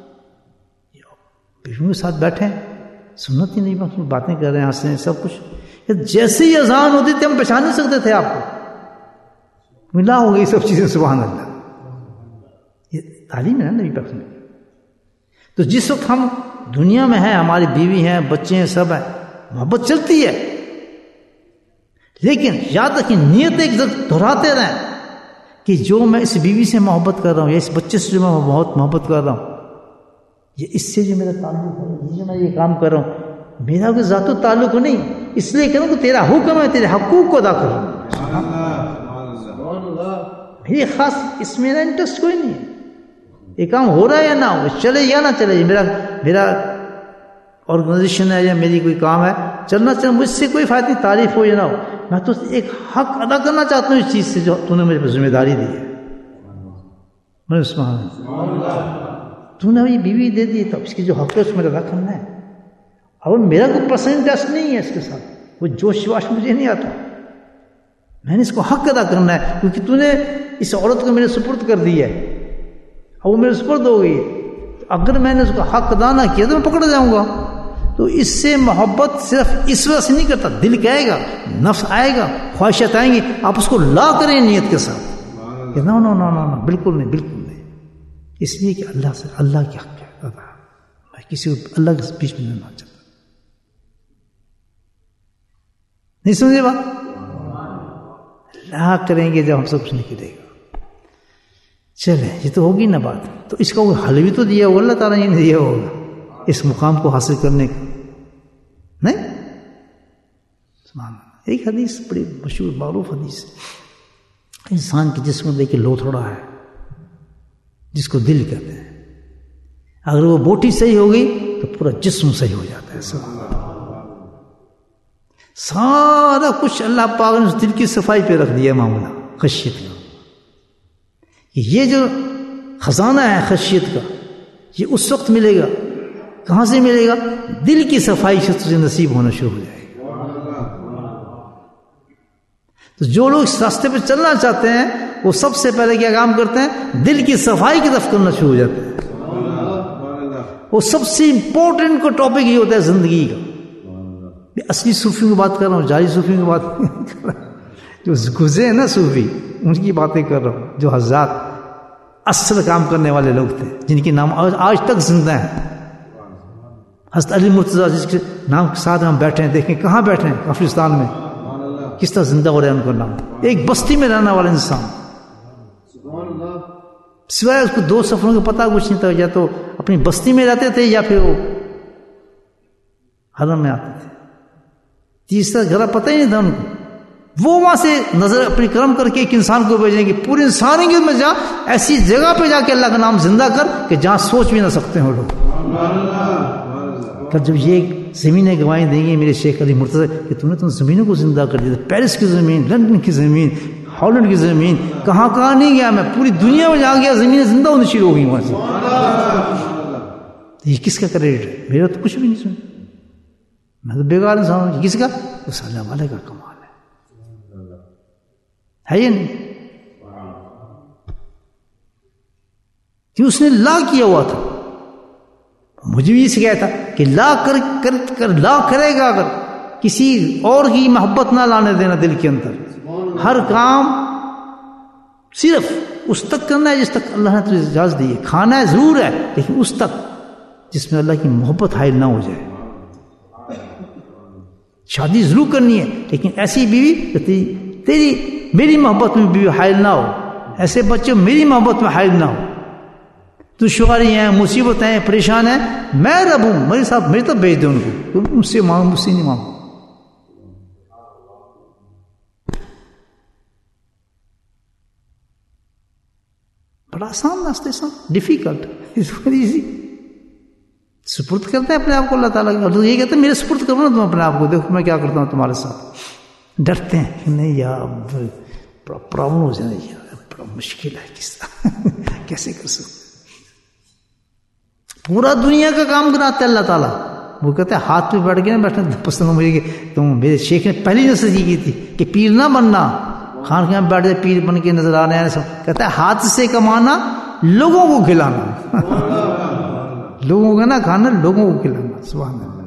بیویوں کے ساتھ بیٹھے سنت ہی نہیں، محمد باتیں کر رہے ہیں، ہنس رہے ہیں، سب کچھ، جیسے ہی اذان ہوتی تھی ہم پہچان نہیں سکتے تھے آپ کو، ملا ہو گئی سب چیزیں، سبحان اللہ۔ یہ تعلیم ہے نا نبی پاک نے۔ تو جس وقت ہم دنیا میں ہیں، ہماری بیوی ہیں، بچے ہیں، سب ہیں، محبت چلتی ہے، لیکن یاد رکھیں نیت ایک دہراتے رہیں کہ جو میں اس بیوی سے محبت کر رہا ہوں یا اس بچے سے جو میں بہت محبت کر رہا ہوں، یہ اس سے جو میرا تعلق ہے، یہ جو میں یہ کام کر رہا ہوں، میرا کوئی ذات و تعلق نہیں، اس لیے کروں کہ تیرا حکم ہے، تیرے حقوق کو ادا کروں، میری خاص اس میں انٹرسٹ کوئی نہیں ہے، یہ کام ہو رہا ہے یا نہ ہو، چلے یا نہ چلے، میرا میرا آرگنائزیشن ہے یا میری کوئی کام ہے، چلنا چلنا مجھ سے کوئی فائدہ نہیں، تعریف ہو یا نہ ہو، میں تو ایک حق ادا کرنا چاہتا ہوں اس چیز سے جو تو نے مجھے ذمہ داری دی ہے، میں عثمان تو نے یہ بیوی دے دی تو اس کی جو حق ہے اس میں ادا کرنا ہے، اور میرا کوئی پرسنل انٹرسٹ نہیں ہے اس کے ساتھ، وہ جوش واش مجھے نہیں آتا، میں نے اس کو حق ادا کرنا ہے، کیونکہ تو نے اس عورت کو میرے سپرد کر دی ہے اور وہ میرے سپرد ہو گئی، اگر میں نے اس کا حق ادا نہ کیا تو میں پکڑ جاؤں گا، تو اس سے محبت صرف اس وجہ سے نہیں کرتا، دل کہے گا، نفس آئے گا، خواہشات آئیں گی، آپ اس کو لا کریں نیت کے ساتھ کہ نو نو نو نو نو بالکل نہیں، بالکل نہیں، اس لیے کہ اللہ سے اللہ کی حق ہے، میں کسی کو اللہ کے بیچ میں نہیں لانا چاہتا، نہیں سمجھے بات؟ اللہ کریں گے جب ہم سب کچھ نکلے گا، چلے یہ تو ہوگی نا بات، تو اس کا کوئی حل بھی تو دیا ہوگا اللہ تعالیٰ نے دیا ہوگا اس مقام کو حاصل کرنے کا، نہیں؟ ایک حدیث بڑی مشہور معروف حدیث، انسان کے جسم کو دیکھے لو تھوڑا ہے جس کو دل کہتے ہیں، اگر وہ بوٹی صحیح ہو گئی تو پورا جسم صحیح ہو جاتا ہے، سارا کچھ اللہ پاک نے اس دل کی صفائی پہ رکھ دیا معاملہ خشیت کا، یہ جو خزانہ ہے خشیت کا یہ اس وقت ملے گا، کہاں سے ملے گا؟ دل کی صفائی سے تجھے نصیب ہونا شروع ہو جائے گا، تو جو لوگ اس راستے پہ چلنا چاہتے ہیں وہ سب سے پہلے کیا کام کرتے ہیں؟ دل کی صفائی کی طرف کرنا شروع ہو جاتے ہیں، وہ سب سے امپورٹنٹ کو ٹاپک یہ ہوتا ہے زندگی کا، اصلی صوفیوں کی بات کر رہا ہوں، جاری صوفیوں کی بات کر رہا ہوں، جو گزرے ہیں نا صوفی ان کی باتیں کر رہا ہوں، جو حضرات اصل کام کرنے والے لوگ تھے جن کے نام آج تک زندہ ہیں، حضرت علی مرتضیٰ جس کے نام کے ساتھ ہم بیٹھے ہیں، دیکھیں کہاں بیٹھے ہیں، افغانستان میں، کس طرح زندہ ہو رہا ہے ان کا نام، ایک بستی میں رہنے والا انسان، سوائے اس کو دو سفروں کا پتہ کچھ نہیں تھا، یا تو اپنی بستی میں رہتے تھے یا پھر وہ حرم میں آتے تھے، تیسرا گھر پتہ ہی نہیں تھا ان کو، وہ وہاں سے نظر اپنی کرم کر کے ایک انسان کو بھیجیں گے پورے انسانی میں جا ایسی جگہ پہ جا کے اللہ کا نام زندہ کر کہ جہاں سوچ بھی نہ سکتے ہیں وہ لوگ، جب یہ زمینیں گواہیں دیں گے میرے شیخ علی مرتضیٰ کہ تم نے تم زمینوں کو زندہ کر دیا، پیرس کی زمین، لندن کی زمین، ہالینڈ کی زمین، کہاں کہاں نہیں گیا میں، پوری دنیا میں جا گیا، زمینیں زندہ ہونی شروع ہو گئی وہاں سے، یہ کس کا کریڈٹ ہے؟ میرا تو کچھ بھی نہیں سنا، میں تو بیکار انسان ہوں، کس کا؟ اس اللہ والے کا کمال ہے یا نہیں؟ کہ اس نے لا کیا ہوا تھا، مجھے بھی سکھایا تھا کہ لا کر کر کر لا کرے گا، اگر کسی اور کی محبت نہ لانے دینا دل کے اندر، ہر کام صرف اس تک کرنا ہے جس تک اللہ نے تجھے اجازت دی ہے، کھانا ہے ضرور ہے لیکن اس تک جس میں اللہ کی محبت حائل نہ ہو جائے، شادی ضرور کرنی ہے لیکن ایسی بیوی تیری میری محبت میں بیوی حائل نہ ہو، ایسے بچے میری محبت میں حائل نہ ہو، دشواری ہیں، مصیبتیں ہیں، پریشان ہیں، میں رب ہوں، میرے ساتھ میری طرف بھیج دے ان کو، مجھ سے مانگ، مجھ سے نہیں مانگو، بڑا آسان راستے سن، ڈیفیکلٹ، ایزی، سپرد کرتے ہیں اپنے آپ کو اللہ تعالیٰ کا، یہ کہتے ہیں میرے سپرد کرو نا تم اپنے آپ کو، دیکھو میں کیا کرتا ہوں تمہارے ساتھ، ڈرتے ہیں کہ نہیں یار بڑا پرابلم ہو جائے، یار بڑا مشکل ہے، کس طرح کیسے کر سکتے، پورا دنیا کا کام کراتا ہے اللہ تعالیٰ، وہ کہتے ہیں ہاتھ پہ بیٹھ کے بیٹھنا پسند مجھے کہ تم، میرے شیخ نے پہلی نصیحت کی تھی کہ پیر نہ بننا، خان کے بیٹھ جائے پیر بن کے نظر آنے آنے سب، کہتا ہے ہاتھ سے کمانا، لوگوں کو کھلانا، لوگوں کا نہ کھانا، لوگوں کو کھلانا، سبحان اللہ،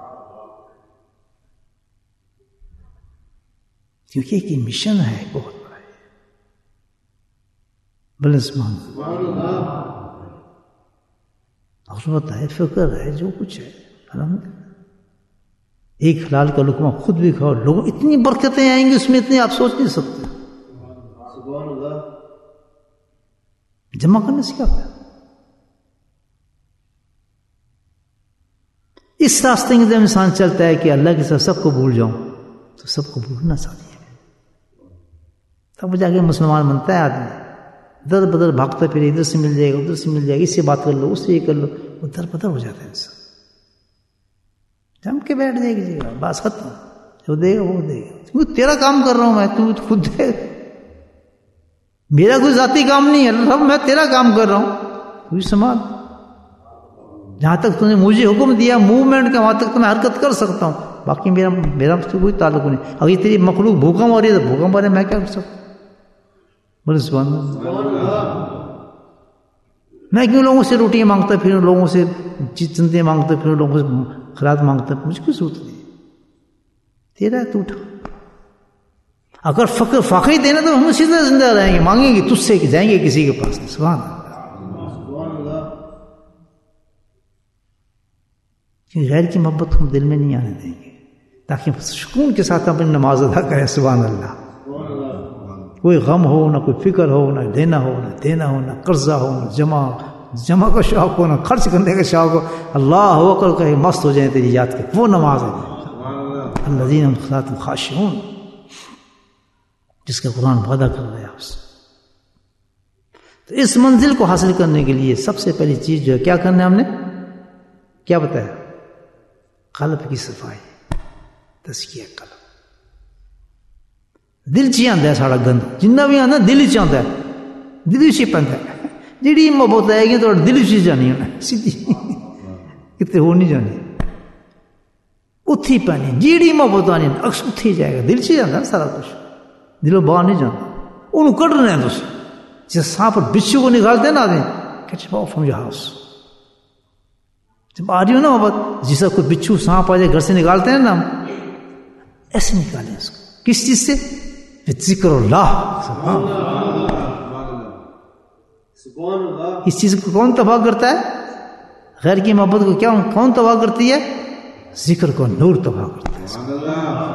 کیونکہ ایک مشن ہے بہت بڑا، بلے سبحان اللہ، ضرورت ہے، فکر ہے، جو کچھ ہے الحمدللہ، ایک حلال کا لقمہ خود بھی کھاؤ، لوگوں اتنی برکتیں آئیں گی اس میں، اتنی آپ سوچ نہیں سکتے. سبحان اللہ. جمع کرنے سے کیا ہوتا ہے؟ اس راستے میں جب انسان چلتا ہے کہ اللہ کے ساتھ سب کو بھول جاؤں، تو سب کو بھولنا چاہیے. تب جا کے مسلمان بنتا ہے آدمی. در بدر بھاگتا پھر ادھر سے مل جائے گا، ادھر سے مل جائے گا، اس سے بات کر لو، اس سے یہ کر لو، وہ در بدر ہو جاتا ہے انسان. جم کے بیٹھ جائے گی جگہ، بس ختم. جو دے گا وہ دے گا. کیونکہ تیرا کام کر رہا ہوں میں، تو خود دے. میرا کوئی ذاتی کام نہیں ہے، سب میں تیرا کام کر رہا ہوں، تو بھی سنبھال. جہاں تک تم نے مجھے حکم دیا موومنٹ کا، وہاں تک تو میں حرکت کر سکتا ہوں. باقی میرا میرا اس سے کوئی تعلق نہیں. اگر یہ تیری مخلوق بھوکم ہو رہی ہے تو بھوکم ہو رہا ہے، میں کیا کر سکتا ہوں؟ بولے سبحان اللہ. میں کیوں لوگوں سے روٹیاں مانگتا پھروں، لوگوں سے چندے مانگتا پھروں، لوگوں سے خیرات مانگتا پھروں؟ مجھے کوئی ضرورت نہیں. تیرا ہے تو اٹھا. اگر فقر فاقی دینا تو ہم اسی طرح زندہ رہیں گے، مانگیں گے تجھ سے کہ جائیں گے کسی کے پاس. سبحان اللہ. کہ غیر کی محبت ہم دل میں نہیں آنے دیں گے، تاکہ سکون کے ساتھ اپنی نماز ادا کریں. سبحان اللہ. کوئی غم ہو نہ کوئی فکر ہو، نہ دینا ہو نہ دینا ہو، نہ قرضہ ہو نہ جمع جمع کا شوق ہو، نہ خرچ کرنے کا شوق ہو. اللہ اکبر کہے مست ہو جائیں تیری یاد کے. وہ نماز ہے الذین هم صلاۃ خاشعون، جس کا قرآن وعدہ کر رہا ہے آپ سے. تو اس منزل کو حاصل کرنے کے لیے سب سے پہلی چیز جو ہے کیا کرنا ہے، ہم نے کیا بتایا؟ قلب کی صفائی، تزکیہ قلب. دل چ آتا ہے سارا گند، جنہ بھی آتا دل چ آتا ہے، دل چ پہنتا ہے. جیڑی محبت آئے گی تو دل چ جانی ہونا سیدھی، کتنے ہو نہیں جانی، اتھی پانی. جیڑی محبت آنی اکثر اتھی جائے گا، دل چ جاتا ہے سارا کچھ، دلوں باہر نہیں جانا. انہوں کڈنا ہے تھی. جس سانپ اور بچھو کو نکالتے ہیں نا آدمی، catch off from your house. جب آ رہی ہو نا محبت، جیسا کوئی بچھو سانپ آ جائے گھر سے نکالتے ہیں نا، ہم ایسے نکالیں اس کو. کس چیز سے؟ ذکر اللہ. اس چیز کو کون تباہ کرتا ہے؟ غیر کی محبت کو کیا کون تباہ کرتی ہے؟ ذکر کو نور تباہ کرتا ہے.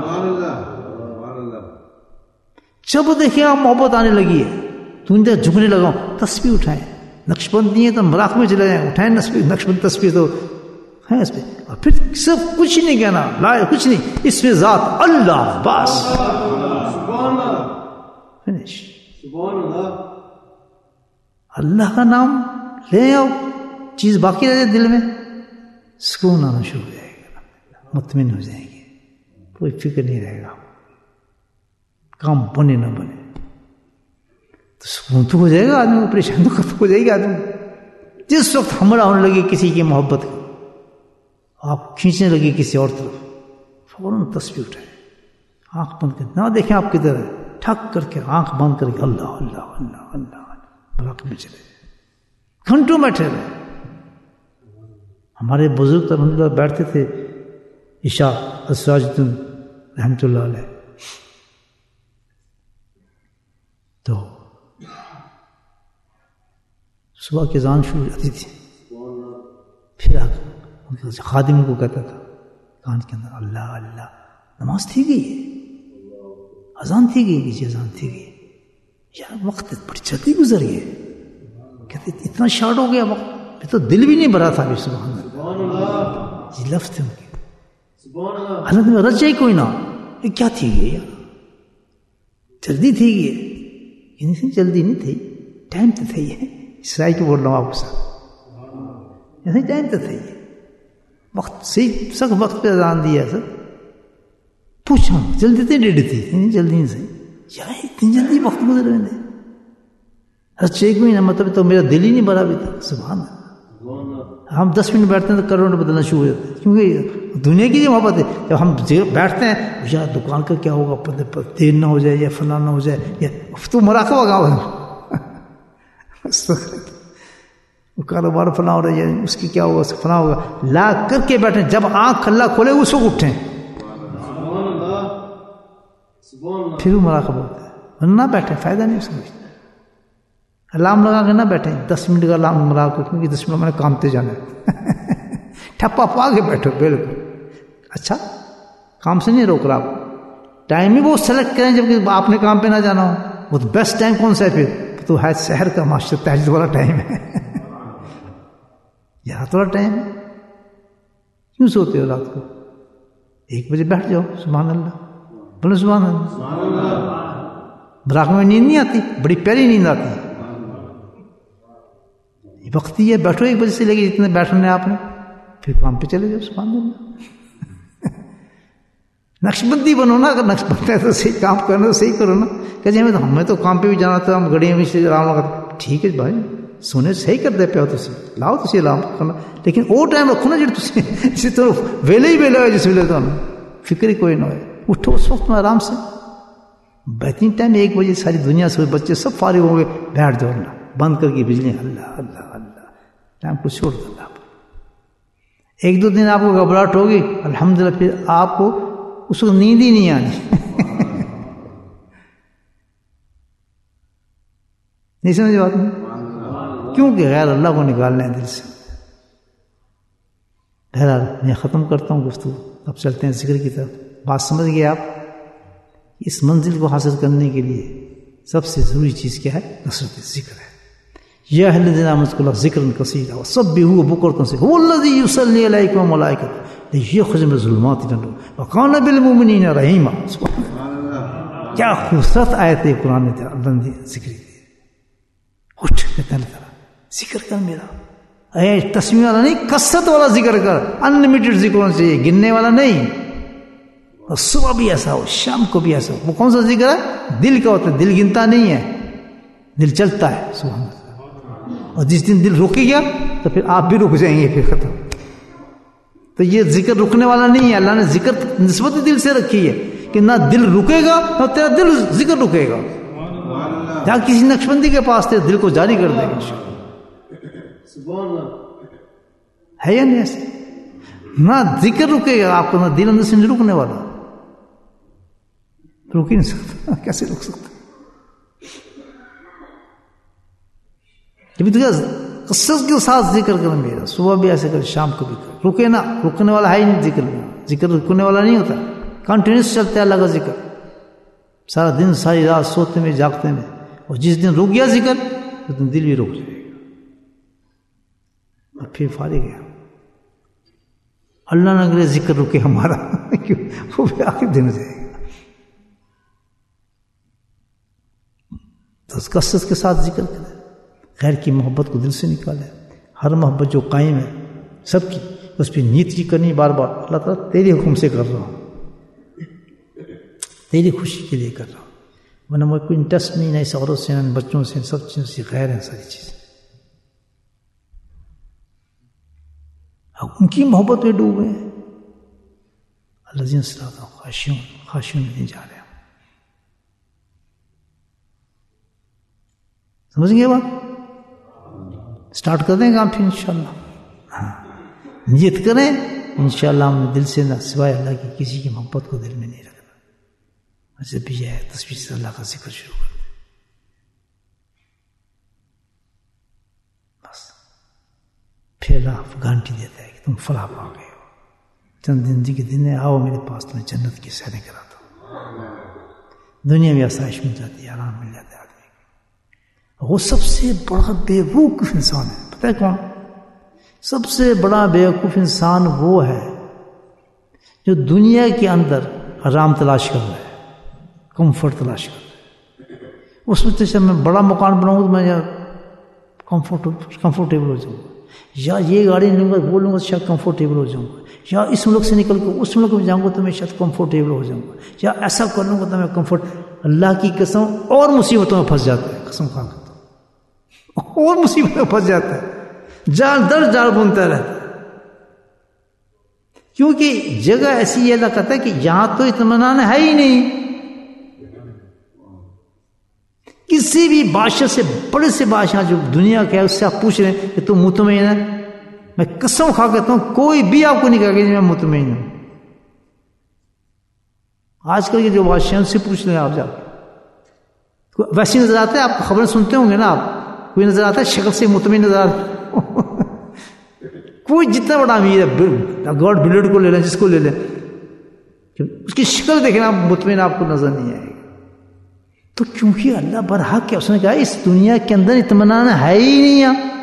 جب دیکھیں آپ محبت آنے لگی ہے تو ان دیر جھکنے لگا، تسبیح اٹھائیں. نقش بند نہیں ہے تو مراق میں چلے جائیں، اٹھائیں نقش بند تسبیح تو ہے اس پہ. اور پھر سب کچھ نہیں کہنا، لا کچھ نہیں، اس میں ذات اللہ بس. فنش. اللہ کا نام لے آؤ، چیز باقی رہ جائے دل میں، سکون آنا شروع ہو جائے گا، مطمئن ہو جائیں گے، کوئی فکر نہیں رہے گا. کام بنے نہ بنے تو سکون تو ہو جائے گا آدمی کو، پریشان تو ختم ہو جائے گا آدمی. جس وقت حملہ ہونے لگے کسی کی محبت کا، آپ کھینچنے لگے کسی اور طرف، فوراً تسبیح اٹھائیں، آنکھ بند کر، نہ دیکھیں آپ کدھر ہے، ٹھک کر کے آنکھ بند کر کے اللہ اللہ اللہ اللہ مراقبے میں چلے گھنٹوں بیٹھے رہے. ہمارے بزرگ الحمد للہ بیٹھتے تھے عشاء اسراج الدین رحمۃ اللہ علیہ، تو صبح کی اذان شروع ہو جاتی تھی، پھر آ خادم کو کہتا تھا کان کے اندر اللہ اللہ، نماز تھی گئی ہے، اذان تھی گئی، جی اذان تھی گئی. یار وقت بڑی جلدی گزر گئے. کہتے اتنا شارٹ ہو گیا وقت، پھر تو دل بھی نہیں بھرا تھا. ابھی سبحان اللہ جی لفظ تھے ان کے، حالت میں رچ جائے کوئی نہ، یہ کیا تھی گئی یار، جلدی تھی گئی. یہ جلدی نہیں تھی، ٹائم تو تھا. یہ اسرائی کو بول رہا ہوں آپ کے ساتھ، ایسے ٹائم تو تھا، یہ وقت صحیح سخت وقت پہ اذان دیا سر. پوچھا جلدی تھی ڈیڑھ تھی، جلدی نہیں صحیح یار، اتنی جلدی وقت گزر رہے تھے. اچھا ایک مہینہ مطلب تو میرا دل ہی نہیں بھرا بھی تھا. سبحان اللہ. ہم دس منٹ بیٹھتے ہیں تو کروڑ بدلنا شروع ہو جاتے ہیں، کیونکہ دنیا کی جو محبت ہے. جب ہم بیٹھتے ہیں یار دکان کا کیا ہوگا، دیر نہ ہو جائے یا فلاں نہ ہو جائے، یا تو مراقبہ گاؤں کاروبار فلاں ہو رہا ہے، اس کی کیا ہوگا، فلاں ہوگا، لا کر کے بیٹھے. جب آنکھ اللہ کھولے اس وقت اٹھیں، پھر وہ مراقبہ ہوتا ہے. ورنہ نہ بیٹھے فائدہ نہیں اس کا. الارم لگا کے نہ بیٹھے، دس منٹ کا الارم لگا کے، کیونکہ دس منٹ میں نے کام پہ جانا ہے. ٹھپا پا کے بیٹھو بالکل. اچھا کام سے نہیں روک رہا آپ. ٹائم بھی وہ سلیکٹ کریں جب آپ نے کام پہ نہ جانا ہو. وہ بیسٹ ٹائم کون سا ہے پھر؟ تو ہے شہر کا معاشرہ تہجد والا ٹائم ہے. یہاں تھوڑا ٹائم ہے. کیوں سوتے ہو رات کو؟ ایک بجے بیٹھ جاؤ. سبحان اللہ بولو سبحان اللہ. رات میں نیند نہیں آتی؟ بڑی پیاری نیند آتی ہے. یہ وقت ہی ہے. بیٹھو ایک بجے سے لے کے جتنے بیٹھنے آپ نے, پھر کام پہ چلے جاؤ. سبحان اللہ. نقش بندی بنو نا. اگر نقش بندی ہے تو صحیح کام کرنا, تو صحیح کرو نا. کہ جی ہمیں تو ہمیں تو کام پہ بھی جانا تھا, ہم گڑیاں بھی سے آرام لگا. ٹھیک ہے بھائی, سونے صحیح کرتے پہ ہو تھی, لاؤ تھی آرام کرنا, لیکن وہ ٹائم رکھو نا جی جس طرح ویلے ہی ویلے ہوئے, جس ویلے تو فکر ہی کوئی نہ ہوئے. اٹھو اس وقت میں آرام سے. بہترین ٹائم ایک بجے ساری دنیا سے بچے سب فارغ ہوں گے, بیٹھ جاؤ نا, بند کر کے بجلی. اللہ اللہ اللہ, ٹائم کو چھوڑ دو. اللہ ایک دو دن آپ کو گھبراہٹ ہوگی, الحمدللہ پھر آپ کو اس کو نیند ہی نہیں آنی. نہیں سمجھ بات میں؟ کیونکہ غیر اللہ کو نکالنا ہے دل سے. بہرحال میں ختم کرتا ہوں گفتگو, اب چلتے ہیں ذکر کی طرف. بات سمجھ گئے آپ؟ اس منزل کو حاصل کرنے کے لیے سب سے ضروری چیز کیا ہے؟ کثرت ذکر ہے. یا اہل الذین آمنوا اذکروا اللہ ذکرا کثیرا وسبحوہ بکرۃ وأصیلا هو الذی یصلی علیکم وملائکۃ لیخرجکم من الظلمات الی النور وکان بالمؤمنین رحیما. کیا خوبصورت آیت ہے قرآن میں اللہ نے ذکر دی. اٹھ کہتے ہیں اللہ تعالیٰ ذکر کر میرا. اے تسمیہ والا نہیں, کثرت والا ذکر کر. انلمیٹڈ ذکر ہونا چاہیے, گننے والا نہیں. اور صبح بھی ایسا ہو, شام کو بھی ایسا ہو. وہ کون سا ذکر ہے؟ دل کا ہوتا ہے. دل گنتا نہیں ہے, دل چلتا ہے. سبحان اللہ. اور جس دن دل رکے گیا تو پھر آپ بھی رک جائیں گے, پھر ختم. تو یہ ذکر رکنے والا نہیں ہے. اللہ نے ذکر نسبت دل سے رکھی ہے کہ نہ دل رکے گا نہ تیرا دل ذکر رکے گا. جہاں کسی نقشبندی کے پاس تھے دل کو جاری کر دے گا. ہے یا نہیں ایسے؟ نہ ذکر رکے گا آپ کو, نہ دل اندر سے نہیں رکنے والا. رک ہی نہیں سکتا. کیسے رک سکتا؟ جب کثرت کے ساتھ ذکر کر میرا, صبح بھی ایسے کر, شام کو بھی کر. رکے نا, رکنے والا ہے ہی نہیں ذکر میں. ذکر رکنے والا نہیں ہوتا, کنٹینیوس چلتا ہے اللہ کا ذکر سارا دن, ساری رات, سوتے میں جاگتے میں. اور جس دن رک گیا ذکر اس دن دل بھی رک جائے گا, اور پھر فارغ گیا. اللہ نہ کرے ذکر رکے ہمارا, وہ بھی آخر دن ہو جائے گا. تو کثرت کے ساتھ ذکر کرے, غیر کی محبت کو دل سے نکالے. ہر محبت جو قائم ہے سب کی, اس پہ نیت کی کرنی بار بار. اللہ تعالیٰ تیرے حکم سے کر رہا ہوں, تیری خوشی کے لیے کر رہا ہوں, ورنہ مجھے کوئی انٹرسٹ نہیں, نہ اس عورت سے, نہ بچوں سے, سب چیزوں سے غیر ہیں ساری چیزیں. اب ان کی محبت میں ڈوبے ہیں. الذین صراط خاشعون, خاشعون نہیں جا رہے. سمجھ گئے بات؟ سٹارٹ کر دیں کام پھر انشاءاللہ. ہاں نیت کریں انشاءاللہ. ہم نے دل سے نہ سوائے اللہ کی کسی کی محبت کو دل میں نہیں رکھنا. جب بھی ہے تصویر سے اللہ کا ذکر شروع کر دیں, بس پھر اللہ گارنٹی دیتا ہے کہ تم فلاح پا گئے ہو. چند دن کے دن آؤ میرے پاس, تمہیں جنت کی سیریں کراتا ہوں. دنیا میں آسائش مل جاتی ہے, آرام مل جاتا ہے آدمی. وہ سب سے بڑا بیوقوف انسان ہے. پتہ ہے کون سب سے بڑا بیوقوف انسان؟ وہ ہے جو دنیا کے اندر آرام تلاش کر رہا ہے, کمفرٹ تلاش کر رہا ہے. اس میں جیسے میں بڑا مکان بناؤں تو میں کمفرٹ کمفرٹیبل ہو جاؤں گا, یا یہ گاڑی لوں گا وہ لوں گا شاید کمفرٹیبل ہو جاؤں گا, یا اس ملک سے نکل کے اس ملک میں جاؤں گا تو میں شاید کمفرٹیبل ہو جاؤں گا, یا ایسا کر لوں گا تو میں کمفرٹ. اللہ کی قسم اور مصیبتوں میں پھنس جاتا ہے. قسم کھا کر اور مصیبت میں پھنس جاتا ہے, جال در جال بنتا رہتا ہے. کیونکہ جگہ ایسی ہے, اللہ کہتا ہے کہ یہاں تو اطمینان ہے ہی نہیں. کسی بھی بادشاہ سے, بڑے سے بادشاہ جو دنیا کے ہے, اس سے آپ پوچھ رہے ہیں کہ تم مطمئن ہے؟ میں قسم کھا کہتا ہوں کوئی بھی آپ کو نہیں کہے گا میں مطمئن ہوں. آج کل کے جو بادشاہ سے پوچھ لیں آپ جا, ویسے نظر آتا ہے آپ, خبریں سنتے ہوں گے نا آپ, کوئی نظر آتا ہے شکل سے مطمئن نظر آتا کوئی جتنا بڑا امیر ہے, گاڈ بلیڈ کو لے لیں, جس کو لے لیں, اس کی شکل دیکھنا مطمئن آپ کو نظر نہیں آئے گا. تو کیونکہ اللہ برحق ہے، اس نے کہا اس دنیا کے اندر اطمینان ہے ہی نہیں،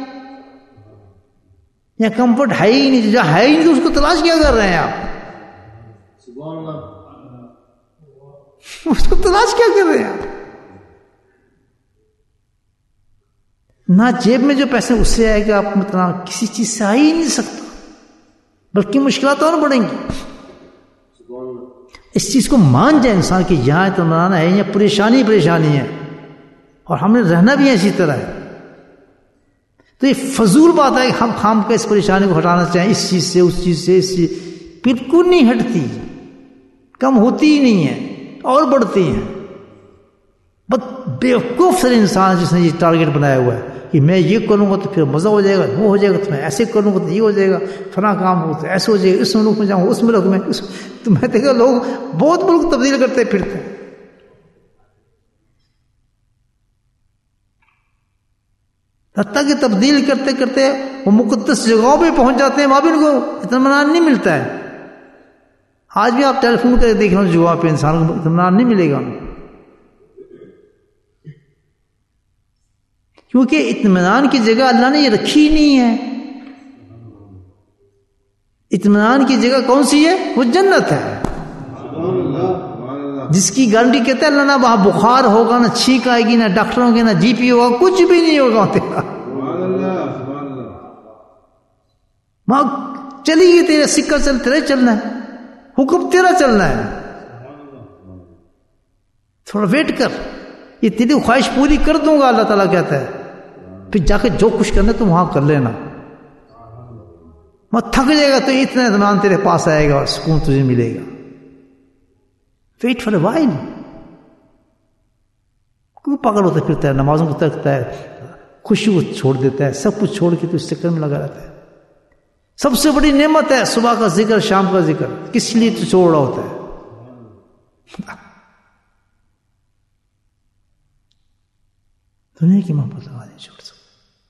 یا کمفرٹ ہے ہی نہیں، جو ہے ہی نہیں تو اس کو تلاش کیا کر رہے ہیں آپ؟ سبحان اللہ. اس کو تلاش کیا کر رہے ہیں آپ؟ نہ جیب میں جو پیسے اس سے آئے گا آپ مطلب کسی چیز سے آ ہی نہیں سکتا، بلکہ مشکلات اور بڑھیں گی. اس چیز کو مان جائے انسان کہ یہاں اطمینان ہے یا پریشانی پریشانی ہے، اور ہم نے رہنا بھی اسی طرح ہے. تو یہ فضول بات ہے کہ ہم خام کا اس پریشانی کو ہٹانا چاہیں، اس چیز سے اس چیز سے اس چیز، بالکل نہیں ہٹتی، کم ہوتی ہی نہیں ہے اور بڑھتی ہیں. بس بیوقوف سر انسان جس نے یہ ٹارگیٹ بنایا ہوا ہے کہ میں یہ کروں گا تو پھر مزہ ہو جائے گا، وہ ہو جائے گا تو میں ایسے کروں گا تو یہ ہو جائے گا، فلاں کام ہو تو ایسے ہو جائے گا، اس ملک میں جاؤں اس ملک میں اس... تو میں دیکھا لوگ بہت ملک تبدیل کرتے پھرتے ہیں. حتیٰ کہ تبدیل کرتے کرتے وہ مقدس جگہوں پہ پہنچ جاتے ہیں، وہاں بھی ان کو اطمینان نہیں ملتا ہے. آج بھی آپ ٹیلی فون کر کے دیکھ رہے ہیں جگہوں پہ انسان کو اطمینان نہیں ملے گا، کیونکہ اطمینان کی جگہ اللہ نے یہ رکھی نہیں ہے. اطمینان کی جگہ کون سی ہے؟ وہ جنت ہے، جس کی گارنٹی کہتے ہیں اللہ نہ وہاں بخار ہوگا، نہ چھینک آئے گی، نہ ڈاکٹروں کے، نہ جی پی ہوگا، کچھ بھی نہیں ہوگا تیرا. وہاں چلی گئی تیرے سکہ چل تیرے چلنا ہے، حکم تیرا چلنا ہے. تھوڑا ویٹ کر، یہ تیری خواہش پوری کر دوں گا اللہ تعالیٰ کہتا ہے، پھر جا کے جو کچھ کرنا تم وہاں کر لینا. میں تھک جائے گا تو اتنا اطمینان تیرے پاس آئے گا اور سکون تجھے ملے گا. Wait for a while. کوئی پاگل ہوتا پھرتا ہے، نمازوں کو ترکتا ہے، خوشی کو چھوڑ دیتا ہے، سب کچھ چھوڑ کے تو اس چکر میں لگا رہتا ہے. سب سے بڑی نعمت ہے صبح کا ذکر، شام کا ذکر، کس لیے تو چھوڑ رہا ہوتا ہے؟ دنیا کی محبت لگا نہیں چھوڑ سکتا.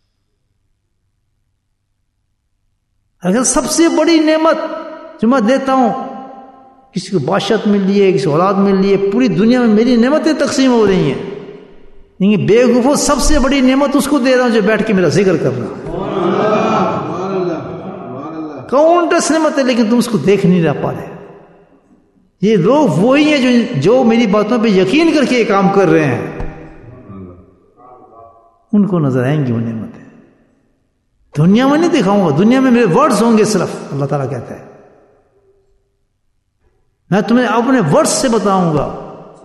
اگر سب سے بڑی نعمت جو میں دیتا ہوں، کسی کو بادشاہت مل رہی ہے، کسی کو اولاد مل رہی ہے، پوری دنیا میں میری نعمتیں تقسیم ہو رہی ہیں، لیکن بے وقوفو سب سے بڑی نعمت اس کو دے رہا ہوں جو بیٹھ کے میرا ذکر کر رہا ہے. کاؤنٹس نعمت ہے، لیکن تم اس کو دیکھ نہیں رہ پا رہے. یہ لوگ وہی ہیں جو جو میری باتوں پہ یقین کر کے یہ کام کر رہے ہیں، ان کو نظر آئیں گی وہ نعمتیں. دنیا میں نہیں دکھاؤں گا، دنیا میں میرے ورڈز ہوں گے صرف. اللہ تعالیٰ کہتا ہے میں تمہیں اپنے ورڈز سے بتاؤں گا،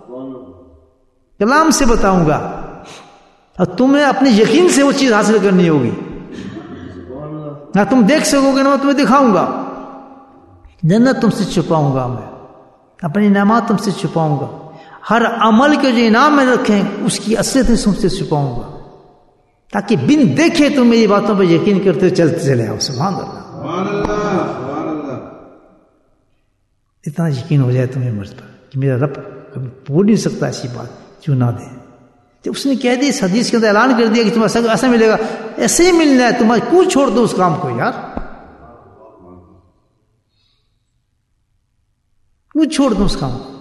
کلام سے بتاؤں گا، اور تمہیں اپنے یقین سے وہ چیز حاصل کرنی ہوگی. نہ تم دیکھ سکو گے، نہ میں تمہیں دکھاؤں گا. جنت تم سے چھپاؤں گا، میں اپنی نعمات تم سے چھپاؤں گا. ہر عمل کے جو انعام میں رکھیں اس کی اصلیت تم سے چھپاؤں گا، تاکہ بن دیکھے تم میری باتوں پر یقین کرتے ہوئے چلتے چلے آؤ. سبحان اللہ. اتنا یقین ہو جائے تمہیں مجھ پر کہ میرا رب کبھی بول نہیں سکتا ایسی بات جو نہ دے. جب اس نے کہہ دی، اس حدیث کے اندر اعلان کر دیا کہ تمہیں ایسا ایسا ملے گا، ایسے ہی ملنا ہے، تمہیں کیوں چھوڑ دو اس کام کو یار؟ کیوں چھوڑ دو اس کام کو؟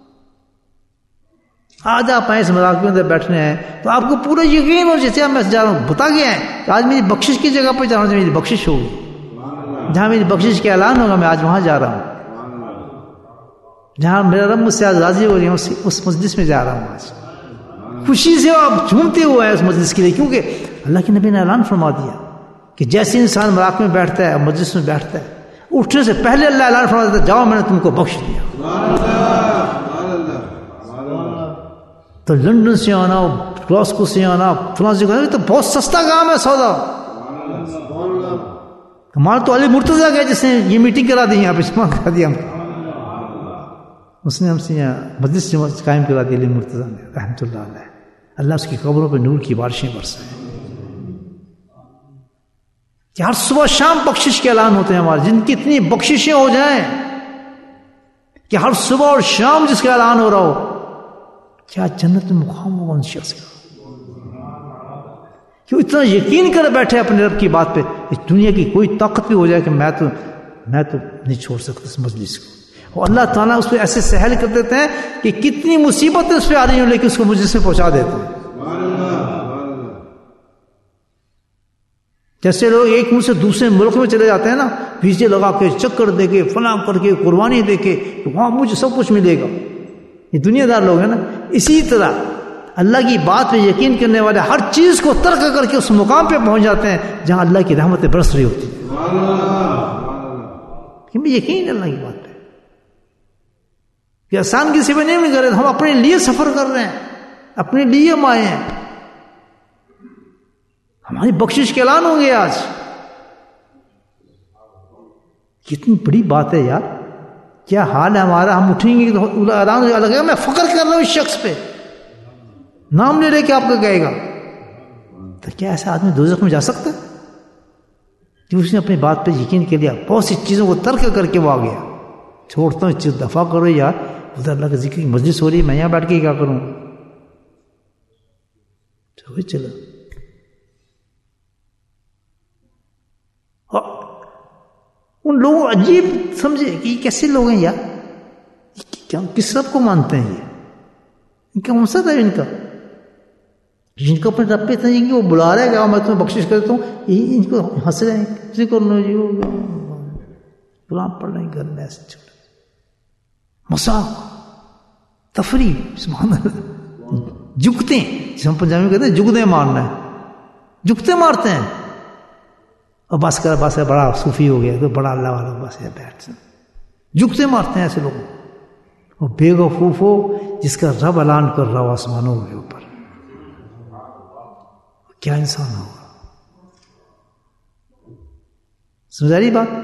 آج آپ آئے اس مذاق کے اندر بیٹھنے ہیں تو آپ کو پورا یقین ہو جیسے میں جا رہا ہوں، بتا گیا ہے کہ آج میری بخشش کی جگہ پہ جا رہا ہوں، میری بخشش ہوگی. جہاں میری بخشش کا اعلان ہوگا میں آج وہاں جا رہا ہوں. جہاں میرا رب مجھ سے آج راضی ہو رہی ہوں اس مجلس میں جا رہا ہوں. آج خوشی سے آپ جھومتے ہوئے ہیں اس مجلس کے لیے، کیونکہ اللہ کے نبی نے اعلان فرما دیا کہ جیسے انسان مراق میں بیٹھتا ہے، مجلس میں بیٹھتا ہے، اٹھنے سے پہلے اللہ اعلان فرما دیتا ہے جاؤ میں نے تم کو بخش دیا. تو لندن سے آنا، گلاسکو سے آنا، فلاں سے آنا، تو بہت سستا کام ہے سودا. ہمارا تو علی مرتضیٰ گیا جس نے یہ میٹنگ کرا دی، یہاں پہ جمع کرا دیا، اس نے ہم سے یہاں مجلس جمع قائم کرا دی علی مرتضیٰ نے رحمۃ اللہ علیہ. اللہ اس کی قبروں پہ نور کی بارشیں برسائیں کہ ہر صبح شام بخشش کے اعلان ہوتے ہیں ہمارے، جن کی اتنی بخششیں ہو جائیں کہ ہر صبح اور شام جس کا اعلان ہو رہا ہو، کیا جنت میں مقام ہوگا ان شخص کا. کہ اتنا یقین کر بیٹھے اپنے رب کی بات پہ، اس دنیا کی کوئی طاقت بھی ہو جائے کہ میں تو میں تو نہیں چھوڑ سکتا اس مجلس کو. اور اللہ تعالیٰ اس پہ ایسے سہل کر دیتے ہیں کہ کتنی مصیبتیں اس پہ آ رہی ہوں لیکن اس کو مجھے سے پہنچا دیتے ہیں. جیسے لوگ ایک ملک سے دوسرے ملک میں چلے جاتے ہیں نا, ویزے لگا کے, چکر دے کے, فلاں کر کے, قربانی دے کے, وہاں مجھے سب کچھ ملے گا. یہ دنیا دار لوگ ہیں نا. اسی طرح اللہ کی بات پہ یقین کرنے والے ہر چیز کو ترک کر کے اس مقام پہ پہنچ جاتے ہیں جہاں اللہ کی رحمتیں برس رہی ہوتی ہیں. ہمیں یقین ہے اللہ کی بات پہ کہ آسان کسی پہ نہیں کر رہے, ہم اپنے لیے سفر کر رہے ہیں, اپنے لیے ہم آئے ہیں. ہماری بخشش کے اعلان ہوں گے آج. کتنی بڑی بات ہے یار. کیا حال ہے ہمارا, ہم اٹھیں گے تو اعلان لگے گا میں فخر کر رہا ہوں اس شخص پہ, نام لے لے کے آپ کا کہے گا. تو کیا ایسا آدمی دوزخ میں جا سکتا ہے کہ اس نے اپنی بات پہ یقین کر لیا, بہت سی چیزوں کو ترک کر کے وہ آ گیا. چھوڑتا ہوں چیز دفاع کرو یار, ادھر اللہ کا ذکر کی مجلس ہو رہی ہے, میں یہاں بیٹھ کے کیا کروں. چلو ان لوگوں عجیب سمجھے کہ یہ کیسے لوگ ہیں یار, کیا کس رب کو مانتے ہیں, یہ ان کا مقصد ہے, ان کا جن کو اپنے رب پہ تھا کہ وہ بلا رہے گا میں تمہیں بخشش کرتا ہوں, یہ ان کو ہنس رہے ہیں, ذکر لو جی غلام پڑھ رہے ہیں گھر میں ایسے چھوٹے مذاق تفریح. سبحان اللہ. جھکتے ہیں, جس ہم پنجابی میں کہتے ہیں جھکتے مارنا ہے, جھکتے مارتے ہیں. اور بس کر بس بڑا صوفی ہو گیا, تو بڑا اللہ والا بس ہے, بیٹھ جھکتے مارتے ہیں ایسے لوگ. اور بے وقوف ہو جس کا رب اعلان کر رہا ہو آسمانوں کے اوپر, کیا انسان ہوگا. سمجھا رہی بات؟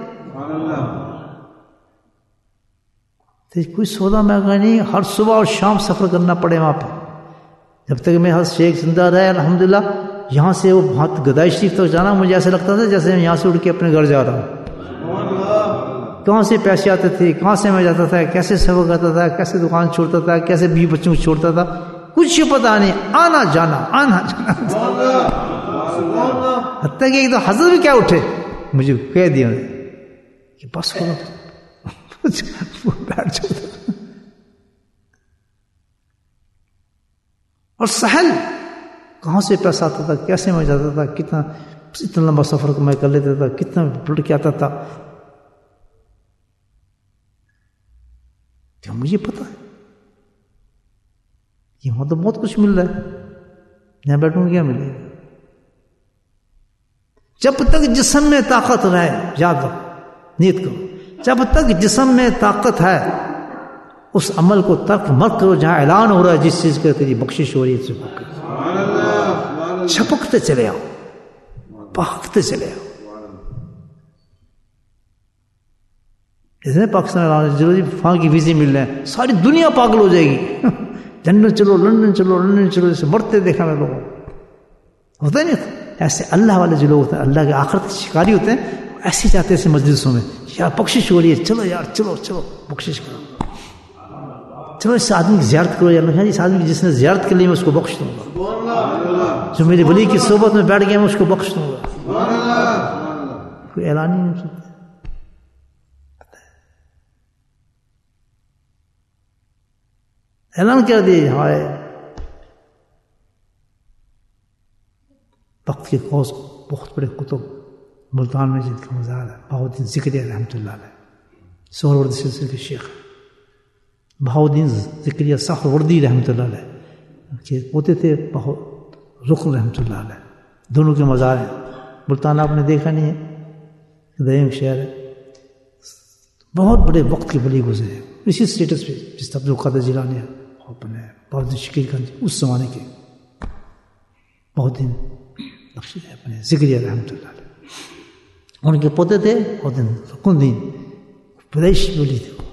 تو کوئی سودا مہنگا نہیں, ہر صبح اور شام سفر کرنا پڑے وہاں پہ. جب تک میں ہر شیخ زندہ رہے الحمدللہ, یہاں سے وہ بہت گدائی شریف تک جانا مجھے ایسا لگتا تھا جیسے میں یہاں سے اڑ کے اپنے گھر جا رہا ہوں. کہاں سے پیسے آتے تھے, کہاں سے میں جاتا تھا, کیسے سفر کرتا تھا, کیسے دکان چھوڑتا تھا, کیسے بیوی بچوں کو چھوڑتا تھا, کچھ پتا نہیں. آنا جانا آنا جانا. حتیٰ کہ ایک تو حضرت بھی کیا اٹھے, مجھے کہہ دیا کہ بس کرو بیٹھ جاتا. اور سہل کہاں سے پیسہ آتا تھا, کیسے میں جاتا تھا, کتنا اتنا لمبا سفر کو میں کر لیتا تھا, کتنا پلٹ کے آتا تھا, کیا مجھے پتا ہے. یہاں تو بہت کچھ مل رہا ہے, یہاں بیٹھوں گا کیا ملے گا. جب تک جسم میں طاقت رہے, یاد رکھو, نیت کرو, جب تک جسم میں طاقت ہے اس عمل کو ترک مت کرو جہاں اعلان ہو رہا ہے جس چیز کا تیری بخشش ہو رہی ہے. چھپکتے چلے آؤ, بھاگتے چلے آؤ. پاکستان جی وہاں کی ویزے مل رہے ہیں, ساری دنیا پاگل ہو جائے گی. لندن چلو لندن چلو لندن چلو, جیسے مرتے دیکھا میں لوگوں ہوتا ہے نہیں. ایسے اللہ والے جو لوگ ہوتے ہیں, اللہ کے آخرت شکاری ہوتے ہیں, ایسے جاتے ہیں مجلسوں میں, یار بخشش ہو رہی ہے, چلو یار چلو چلو بخشش کرو, چلو اس آدمی کی زیارت کرو یار, اس آدمی کی جس نے زیارت کر لی میں اس کو بخش دوں گا, جو میری ولی کی صحبت میں بیٹھ گیا میں اس کو بخش دوں گا. کوئی اعلان ہی نہیں سنتے. اعلان کر دیے ہمارے وقت کے قوس بہت بڑے کتب ملتان میں جن کا مزار ہے, بہاؤالدین ذکریہ رحمۃ اللہ علیہ, سہروردی سلسلے کے شیخ بہاؤالدین ذکریہ سہروردی رحمۃ اللہ علیہ, ہوتے تھے بہت رکن رحمۃ اللہ علیہ, دونوں کے مزار ہیں. ملتان آپ نے دیکھا نہیں ہے, دیم شہر ہے, بہت بڑے وقت کے ولی گزرے ہیں اسی اسٹیٹس پہ جس عبد القادر جیلانی ہے, اپنے بہت شکیل گنج اس زمانے کے بہت دن بخشی ہے اپنے ذکریہ رحمۃ اللہ علیہ. ان کے پوتے تھے بہت دن رکن دین پیدائش بولی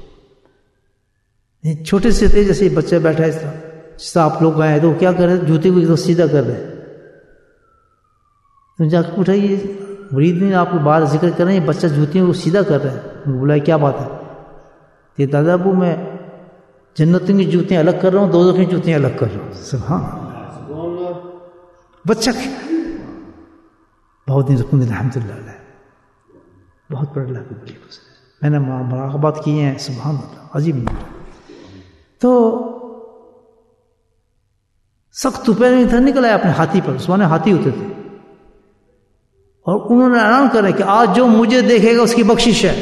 تھے, چھوٹے سے تھے جیسے بچہ بیٹھا ہے اس طرح, جس طرح آپ لوگ آئے تو کیا کر رہے, جوتے کو ایک دم سیدھا کر رہے. تو جا کے اٹھائیے مرید نے آپ کو بار ذکر کر رہے ہیں, بچہ جوتیوں کو سیدھا کر رہے ہیں. بولا کیا بات ہے, کہ دادا ابو میں جنتوں کی جوتیاں الگ کر رہا ہوں, دوزخ کی جوتیاں الگ کر رہا ہوں. سبحان اللہ. بچہ بہت دن رکن الحمد للہ, بہت بڑا اللہ کے بڑی گزرے. میں نے مراقبات کیے ہیں، سبحان اللہ، عجیب نہیں. تو سخت دوپہر میں ادھر نکل آئے اپنے ہاتھی پر، اس میں ہاتھی ہوتے تھے، اور انہوں نے اعلان کرا کہ آج جو مجھے دیکھے گا اس کی بخشش ہے.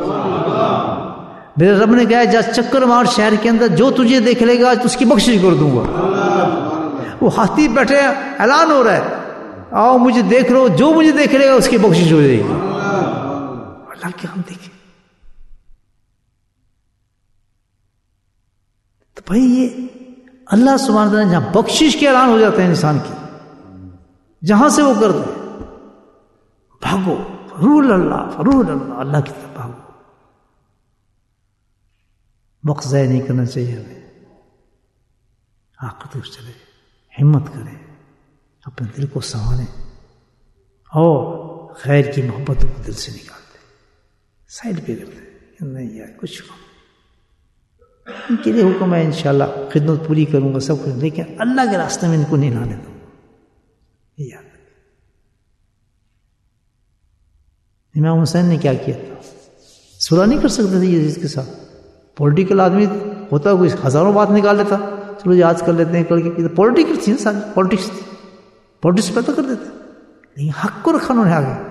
میرے رب نے کہا جا چکر مار شہر کے اندر، جو تجھے دیکھ لے گا آج اس کی بخشش کر دوں گا. وہ ہاتھی بیٹھے اعلان ہو رہا ہے آؤ مجھے دیکھ لو، جو مجھے دیکھ لے گا اس کی بخشش ہو جائے گی. اللہ کے ہم دیکھیں تو بھائی یہ اللہ سبحانہ وتعالی جہاں بخشش کے اعلان ہو جاتے ہیں انسان کی، جہاں سے وہ کرتے ہیں بھاگو فرول اللہ فرول اللہ، اللہ کی طرف بھاگو. وقت ضائع نہیں کرنا چاہیے ہمیں. آخر طرف چلے، ہمت کریں، اپنے دل کو سنبھالیں اور خیر کی محبت کو دل سے نکال دیں، سائڈ پہ کر دیں. نہیں یار کچھ ان کے لیے حکم ہے، انشاءاللہ خدمت پوری کروں گا سب کچھ، لیکن اللہ کے راستے میں ان کو نہیں لانے دوں گا. یہ یاد رکھیں. امام حسین نے کیا کیا تھا؟ صلح نہیں کر سکتے تھے یزید کے ساتھ. پولیٹیکل آدمی ہوتا کوئی ہزاروں بات نکال لیتا، چلو یہ آج کر لیتے ہیں کل کے. پولیٹیکل تھی نا ساری، پالیٹکس تھی، پالیٹکس پیدا کر دیتے. لیکن حق کو رکھا انہوں نے آگے.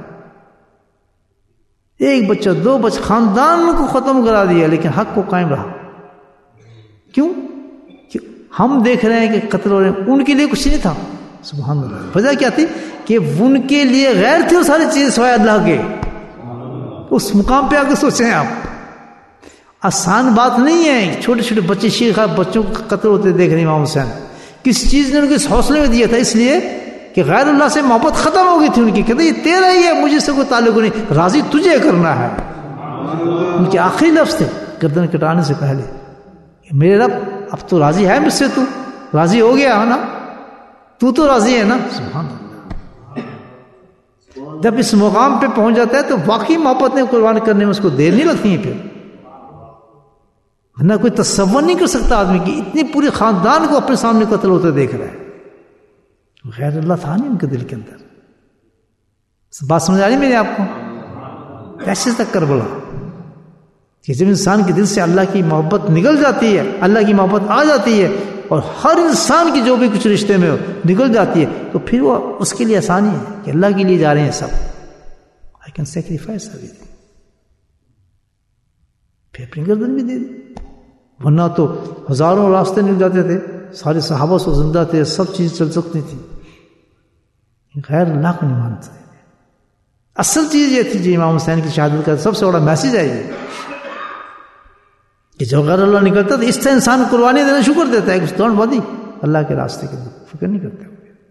ایک بچہ دو بچہ خاندان کو ختم کرا دیا، لیکن حق کو قائم رہا. کیوں؟ کہ ہم دیکھ رہے ہیں کہ قتل ہو رہے ہیں، ان کے لیے کچھ نہیں تھا. سبحان اللہ. وجہ کیا تھی کہ ان کے لیے غیر تھی وہ ساری چیزیں سوائے اللہ کے. اس مقام پہ آ کے سوچیں آپ، آسان بات نہیں ہے. چھوٹے چھوٹے بچے شیر خواب بچوں کو قتل ہوتے دیکھ رہے امام حسین. کس چیز نے ان کو اس حوصلے میں دیا تھا؟ اس لیے کہ غیر اللہ سے محبت ختم ہو گئی تھی ان کی. کہتے یہ تیرا ہی ہے، مجھے سے کوئی تعلق نہیں، راضی تجھے کرنا ہے. ان کے آخری لفظ تھے گردن کٹانے سے پہلے، میرے رب اب تو راضی ہے مجھ سے، تو راضی ہو گیا ہے نا، تو تو راضی ہے نا. سبحان اللہ. جب اس مقام پہ پہنچ جاتا ہے تو واقعی محبت نے قربان کرنے میں اس کو دیر نہیں لگتی ہے. پھر ورنہ کوئی تصور نہیں کر سکتا آدمی کہ اتنی پورے خاندان کو اپنے سامنے قتل ہوتے دیکھ رہا ہے. غیر اللہ تھا نہیں ان کے دل کے اندر. بات سمجھ آ رہی میرے آپ کو؟ کیسے تک کر بولا کہ جب انسان کے دل سے اللہ کی محبت نکل جاتی ہے، اللہ کی محبت آ جاتی ہے، اور ہر انسان کی جو بھی کچھ رشتے میں ہو نکل جاتی ہے، تو پھر وہ اس کے لیے آسانی ہے کہ اللہ کے لیے جا رہے ہیں سب. I can sacrifice everything. پھر اپنی گردن بھی دے دی. ورنہ تو ہزاروں راستے نکل جاتے تھے، سارے صحابہ سو زندہ تھے، سب چیز چل سکتی تھی. غیر اللہ کو نہیں مانتے. اصل چیز یہ تھی جو امام حسین کی شہادت کا سب سے بڑا میسج ہے یہ، کہ جو غیر اللہ نکلتا تو اس سے انسان قربانی دینا شروع کر دیتا ہے. کچھ ڈونٹ بادی اللہ کے راستے کے فکر نہیں کرتا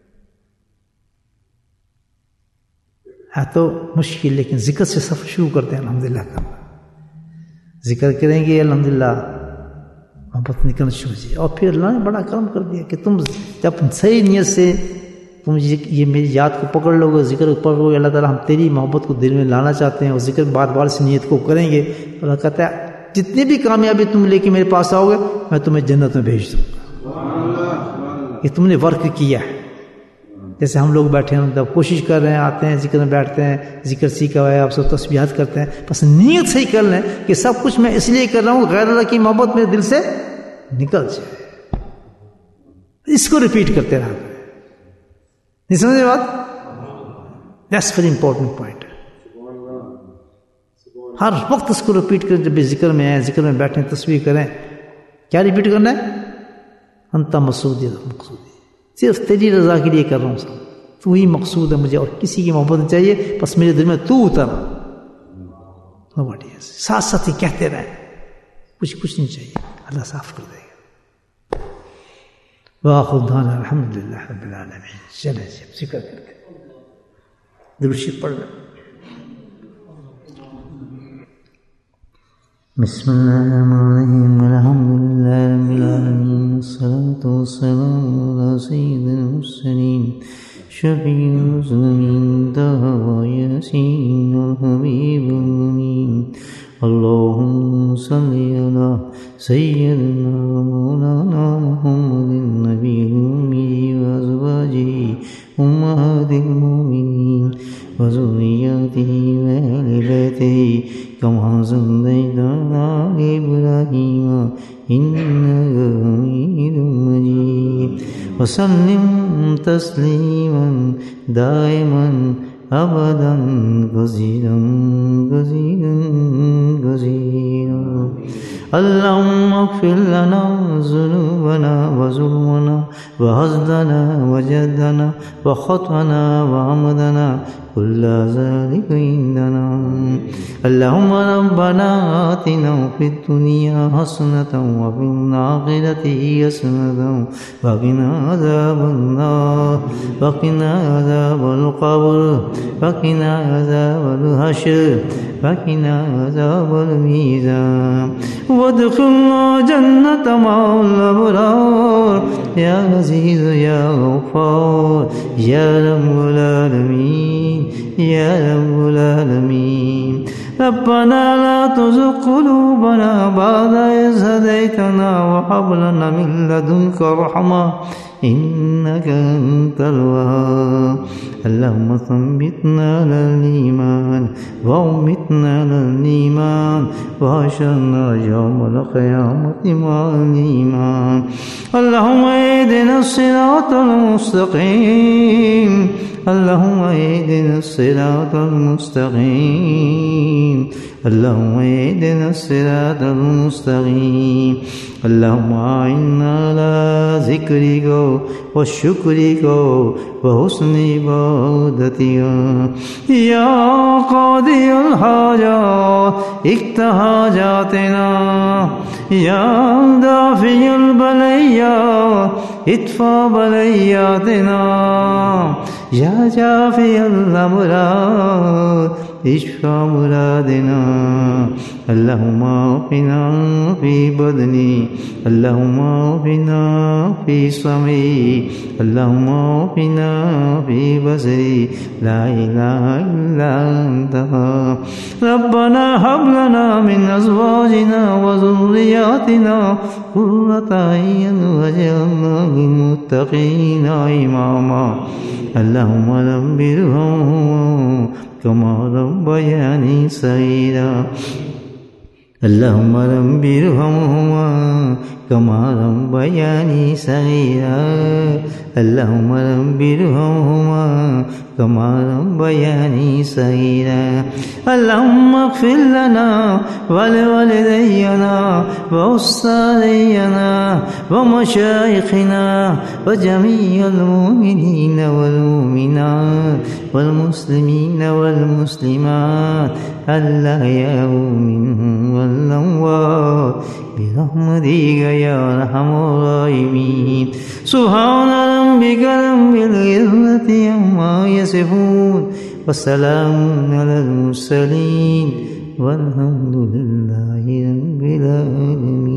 ہے. تو مشکل، لیکن ذکر سے سفر شروع کرتے ہیں. الحمدللہ ذکر کریں گے الحمدللہ محبت نکلنا شروع ہوئی. اور پھر اللہ نے بڑا کرم کر دیا کہ تم جب صحیح نیت سے تم یہ میری یاد کو پکڑ لو گے، ذکر کو پکڑو گے، اللہ تعالیٰ ہم تیری محبت کو دل میں لانا چاہتے ہیں، اور ذکر بار بار سے نیت کو کریں گے. اللہ کہتا ہے جتنی بھی کامیابی تم لے کے میرے پاس آؤ گے میں تمہیں جنت میں بھیج دوں گا. یہ تم نے ورک کیا ہے. جیسے ہم لوگ بیٹھے ہیں تب کوشش کر رہے ہیں، آتے ہیں ذکر میں بیٹھتے ہیں، ذکر سیکھا ہوا ہے، آپ سب تسبیحات کرتے ہیں، بس نیت صحیح کر لیں کہ سب کچھ میں اس لیے کر رہا ہوں غیر اللہ کی محبت میرے دل سے نکل جائے. اس کو ریپیٹ کرتے رہا. نہیں سمجھے بات؟ That's very important point. ہر وقت اس کو ریپیٹ کریں. جب بھی ذکر میں آئیں، ذکر میں بیٹھیں، تسبیح کریں، کیا ریپیٹ کرنا ہے؟ انت مقصودی مقصودی، صرف تیری رضا کے لیے کر رہا ہوں سب، تو ہی مقصود ہے مجھے، اور کسی کی محبت نہیں چاہیے، بس میرے دل میں تو اتر. ساتھ ساتھ ہی کہتے رہیں، کچھ کچھ نہیں چاہیے، اللہ صاف کر دے گا. وآخر دعوانا الحمدللہ رب العالمین. چلیں جی ذکر کرتے درود شریف پڑھ لیں. بسم اللہ الرحمن الرحیم الحمدللہ رب العالمین والصلاة والسلام علی سید المرسلین شفیع الرسول طه یاسین الحبیب الامین. اللهم صل على سيدنا مولانا محمد النبي الأمي وأزواجه أمهات المؤمنين وذرياته وأهل بيته كما صليت على إبراهيم إنك حميد مجيد وسلم تسليما دائما أبدا كثيرا كثيرا كثيرا اللهم اغفر لنا ذنوبنا وظلمنا وهزلنا وجدنا وخطأنا وعمدنا كل ذلك عندنا اللهم ربنا آتنا في الدنيا حسنة وفي الآخرة حسنة وقنا عذاب النار وقنا عذاب القبر وقنا عذاب الحشر وقنا عذاب الميزان وادخلنا جنة مع الأبرار يا عزيز يا غفار يا رب العالمين يا رب العالمين ربنا لا تزغ قلوبنا بعد إذ هديتنا وهب لنا من لدنك رحمة إنك أنت الوهاب اللهم ثبتنا على الإيمان وأمتنا على الإيمان وحشرنا يوم القيامة مع الإيمان اللهم اهدنا الصراط المستقيم اللهم اهدنا الصراط المستقيم اللهم اهدنا الصراط المستقيم اللهم أعنا على ذكرك وشكرك وحسن عبادتك يا قاضي الحاجات اقض حاجاتنا يا دافع البليات ادفع بلياتنا يا جافي الأمراض اشفى مرادنا اللهم اعفنا في بدني اللهم اعفنا في سمعي اللهم اعفنا في بصري لا إله إلا أنت ربنا هب لنا من أزواجنا وذرياتنا قرة أعين واجعلنا للمتقين إماما اللهم رب ارحمهم كما ربياني صغيرا اللهم رب ارحمهما كما ربياني صغيرا اللهم رب ارحمهما كما ربياني صغيرا اللهم اغفر لنا ولوالدينا وأستاذينا ومشايخنا وجميع المؤمنين والمؤمنات والمسلمين والمسلمات الأحياء منهم والأموات برحمتك يا أرحم الراحمين سبحان ربك رب العزة عما يصفون وسلام على المرسلين والحمد لله رب العالمين.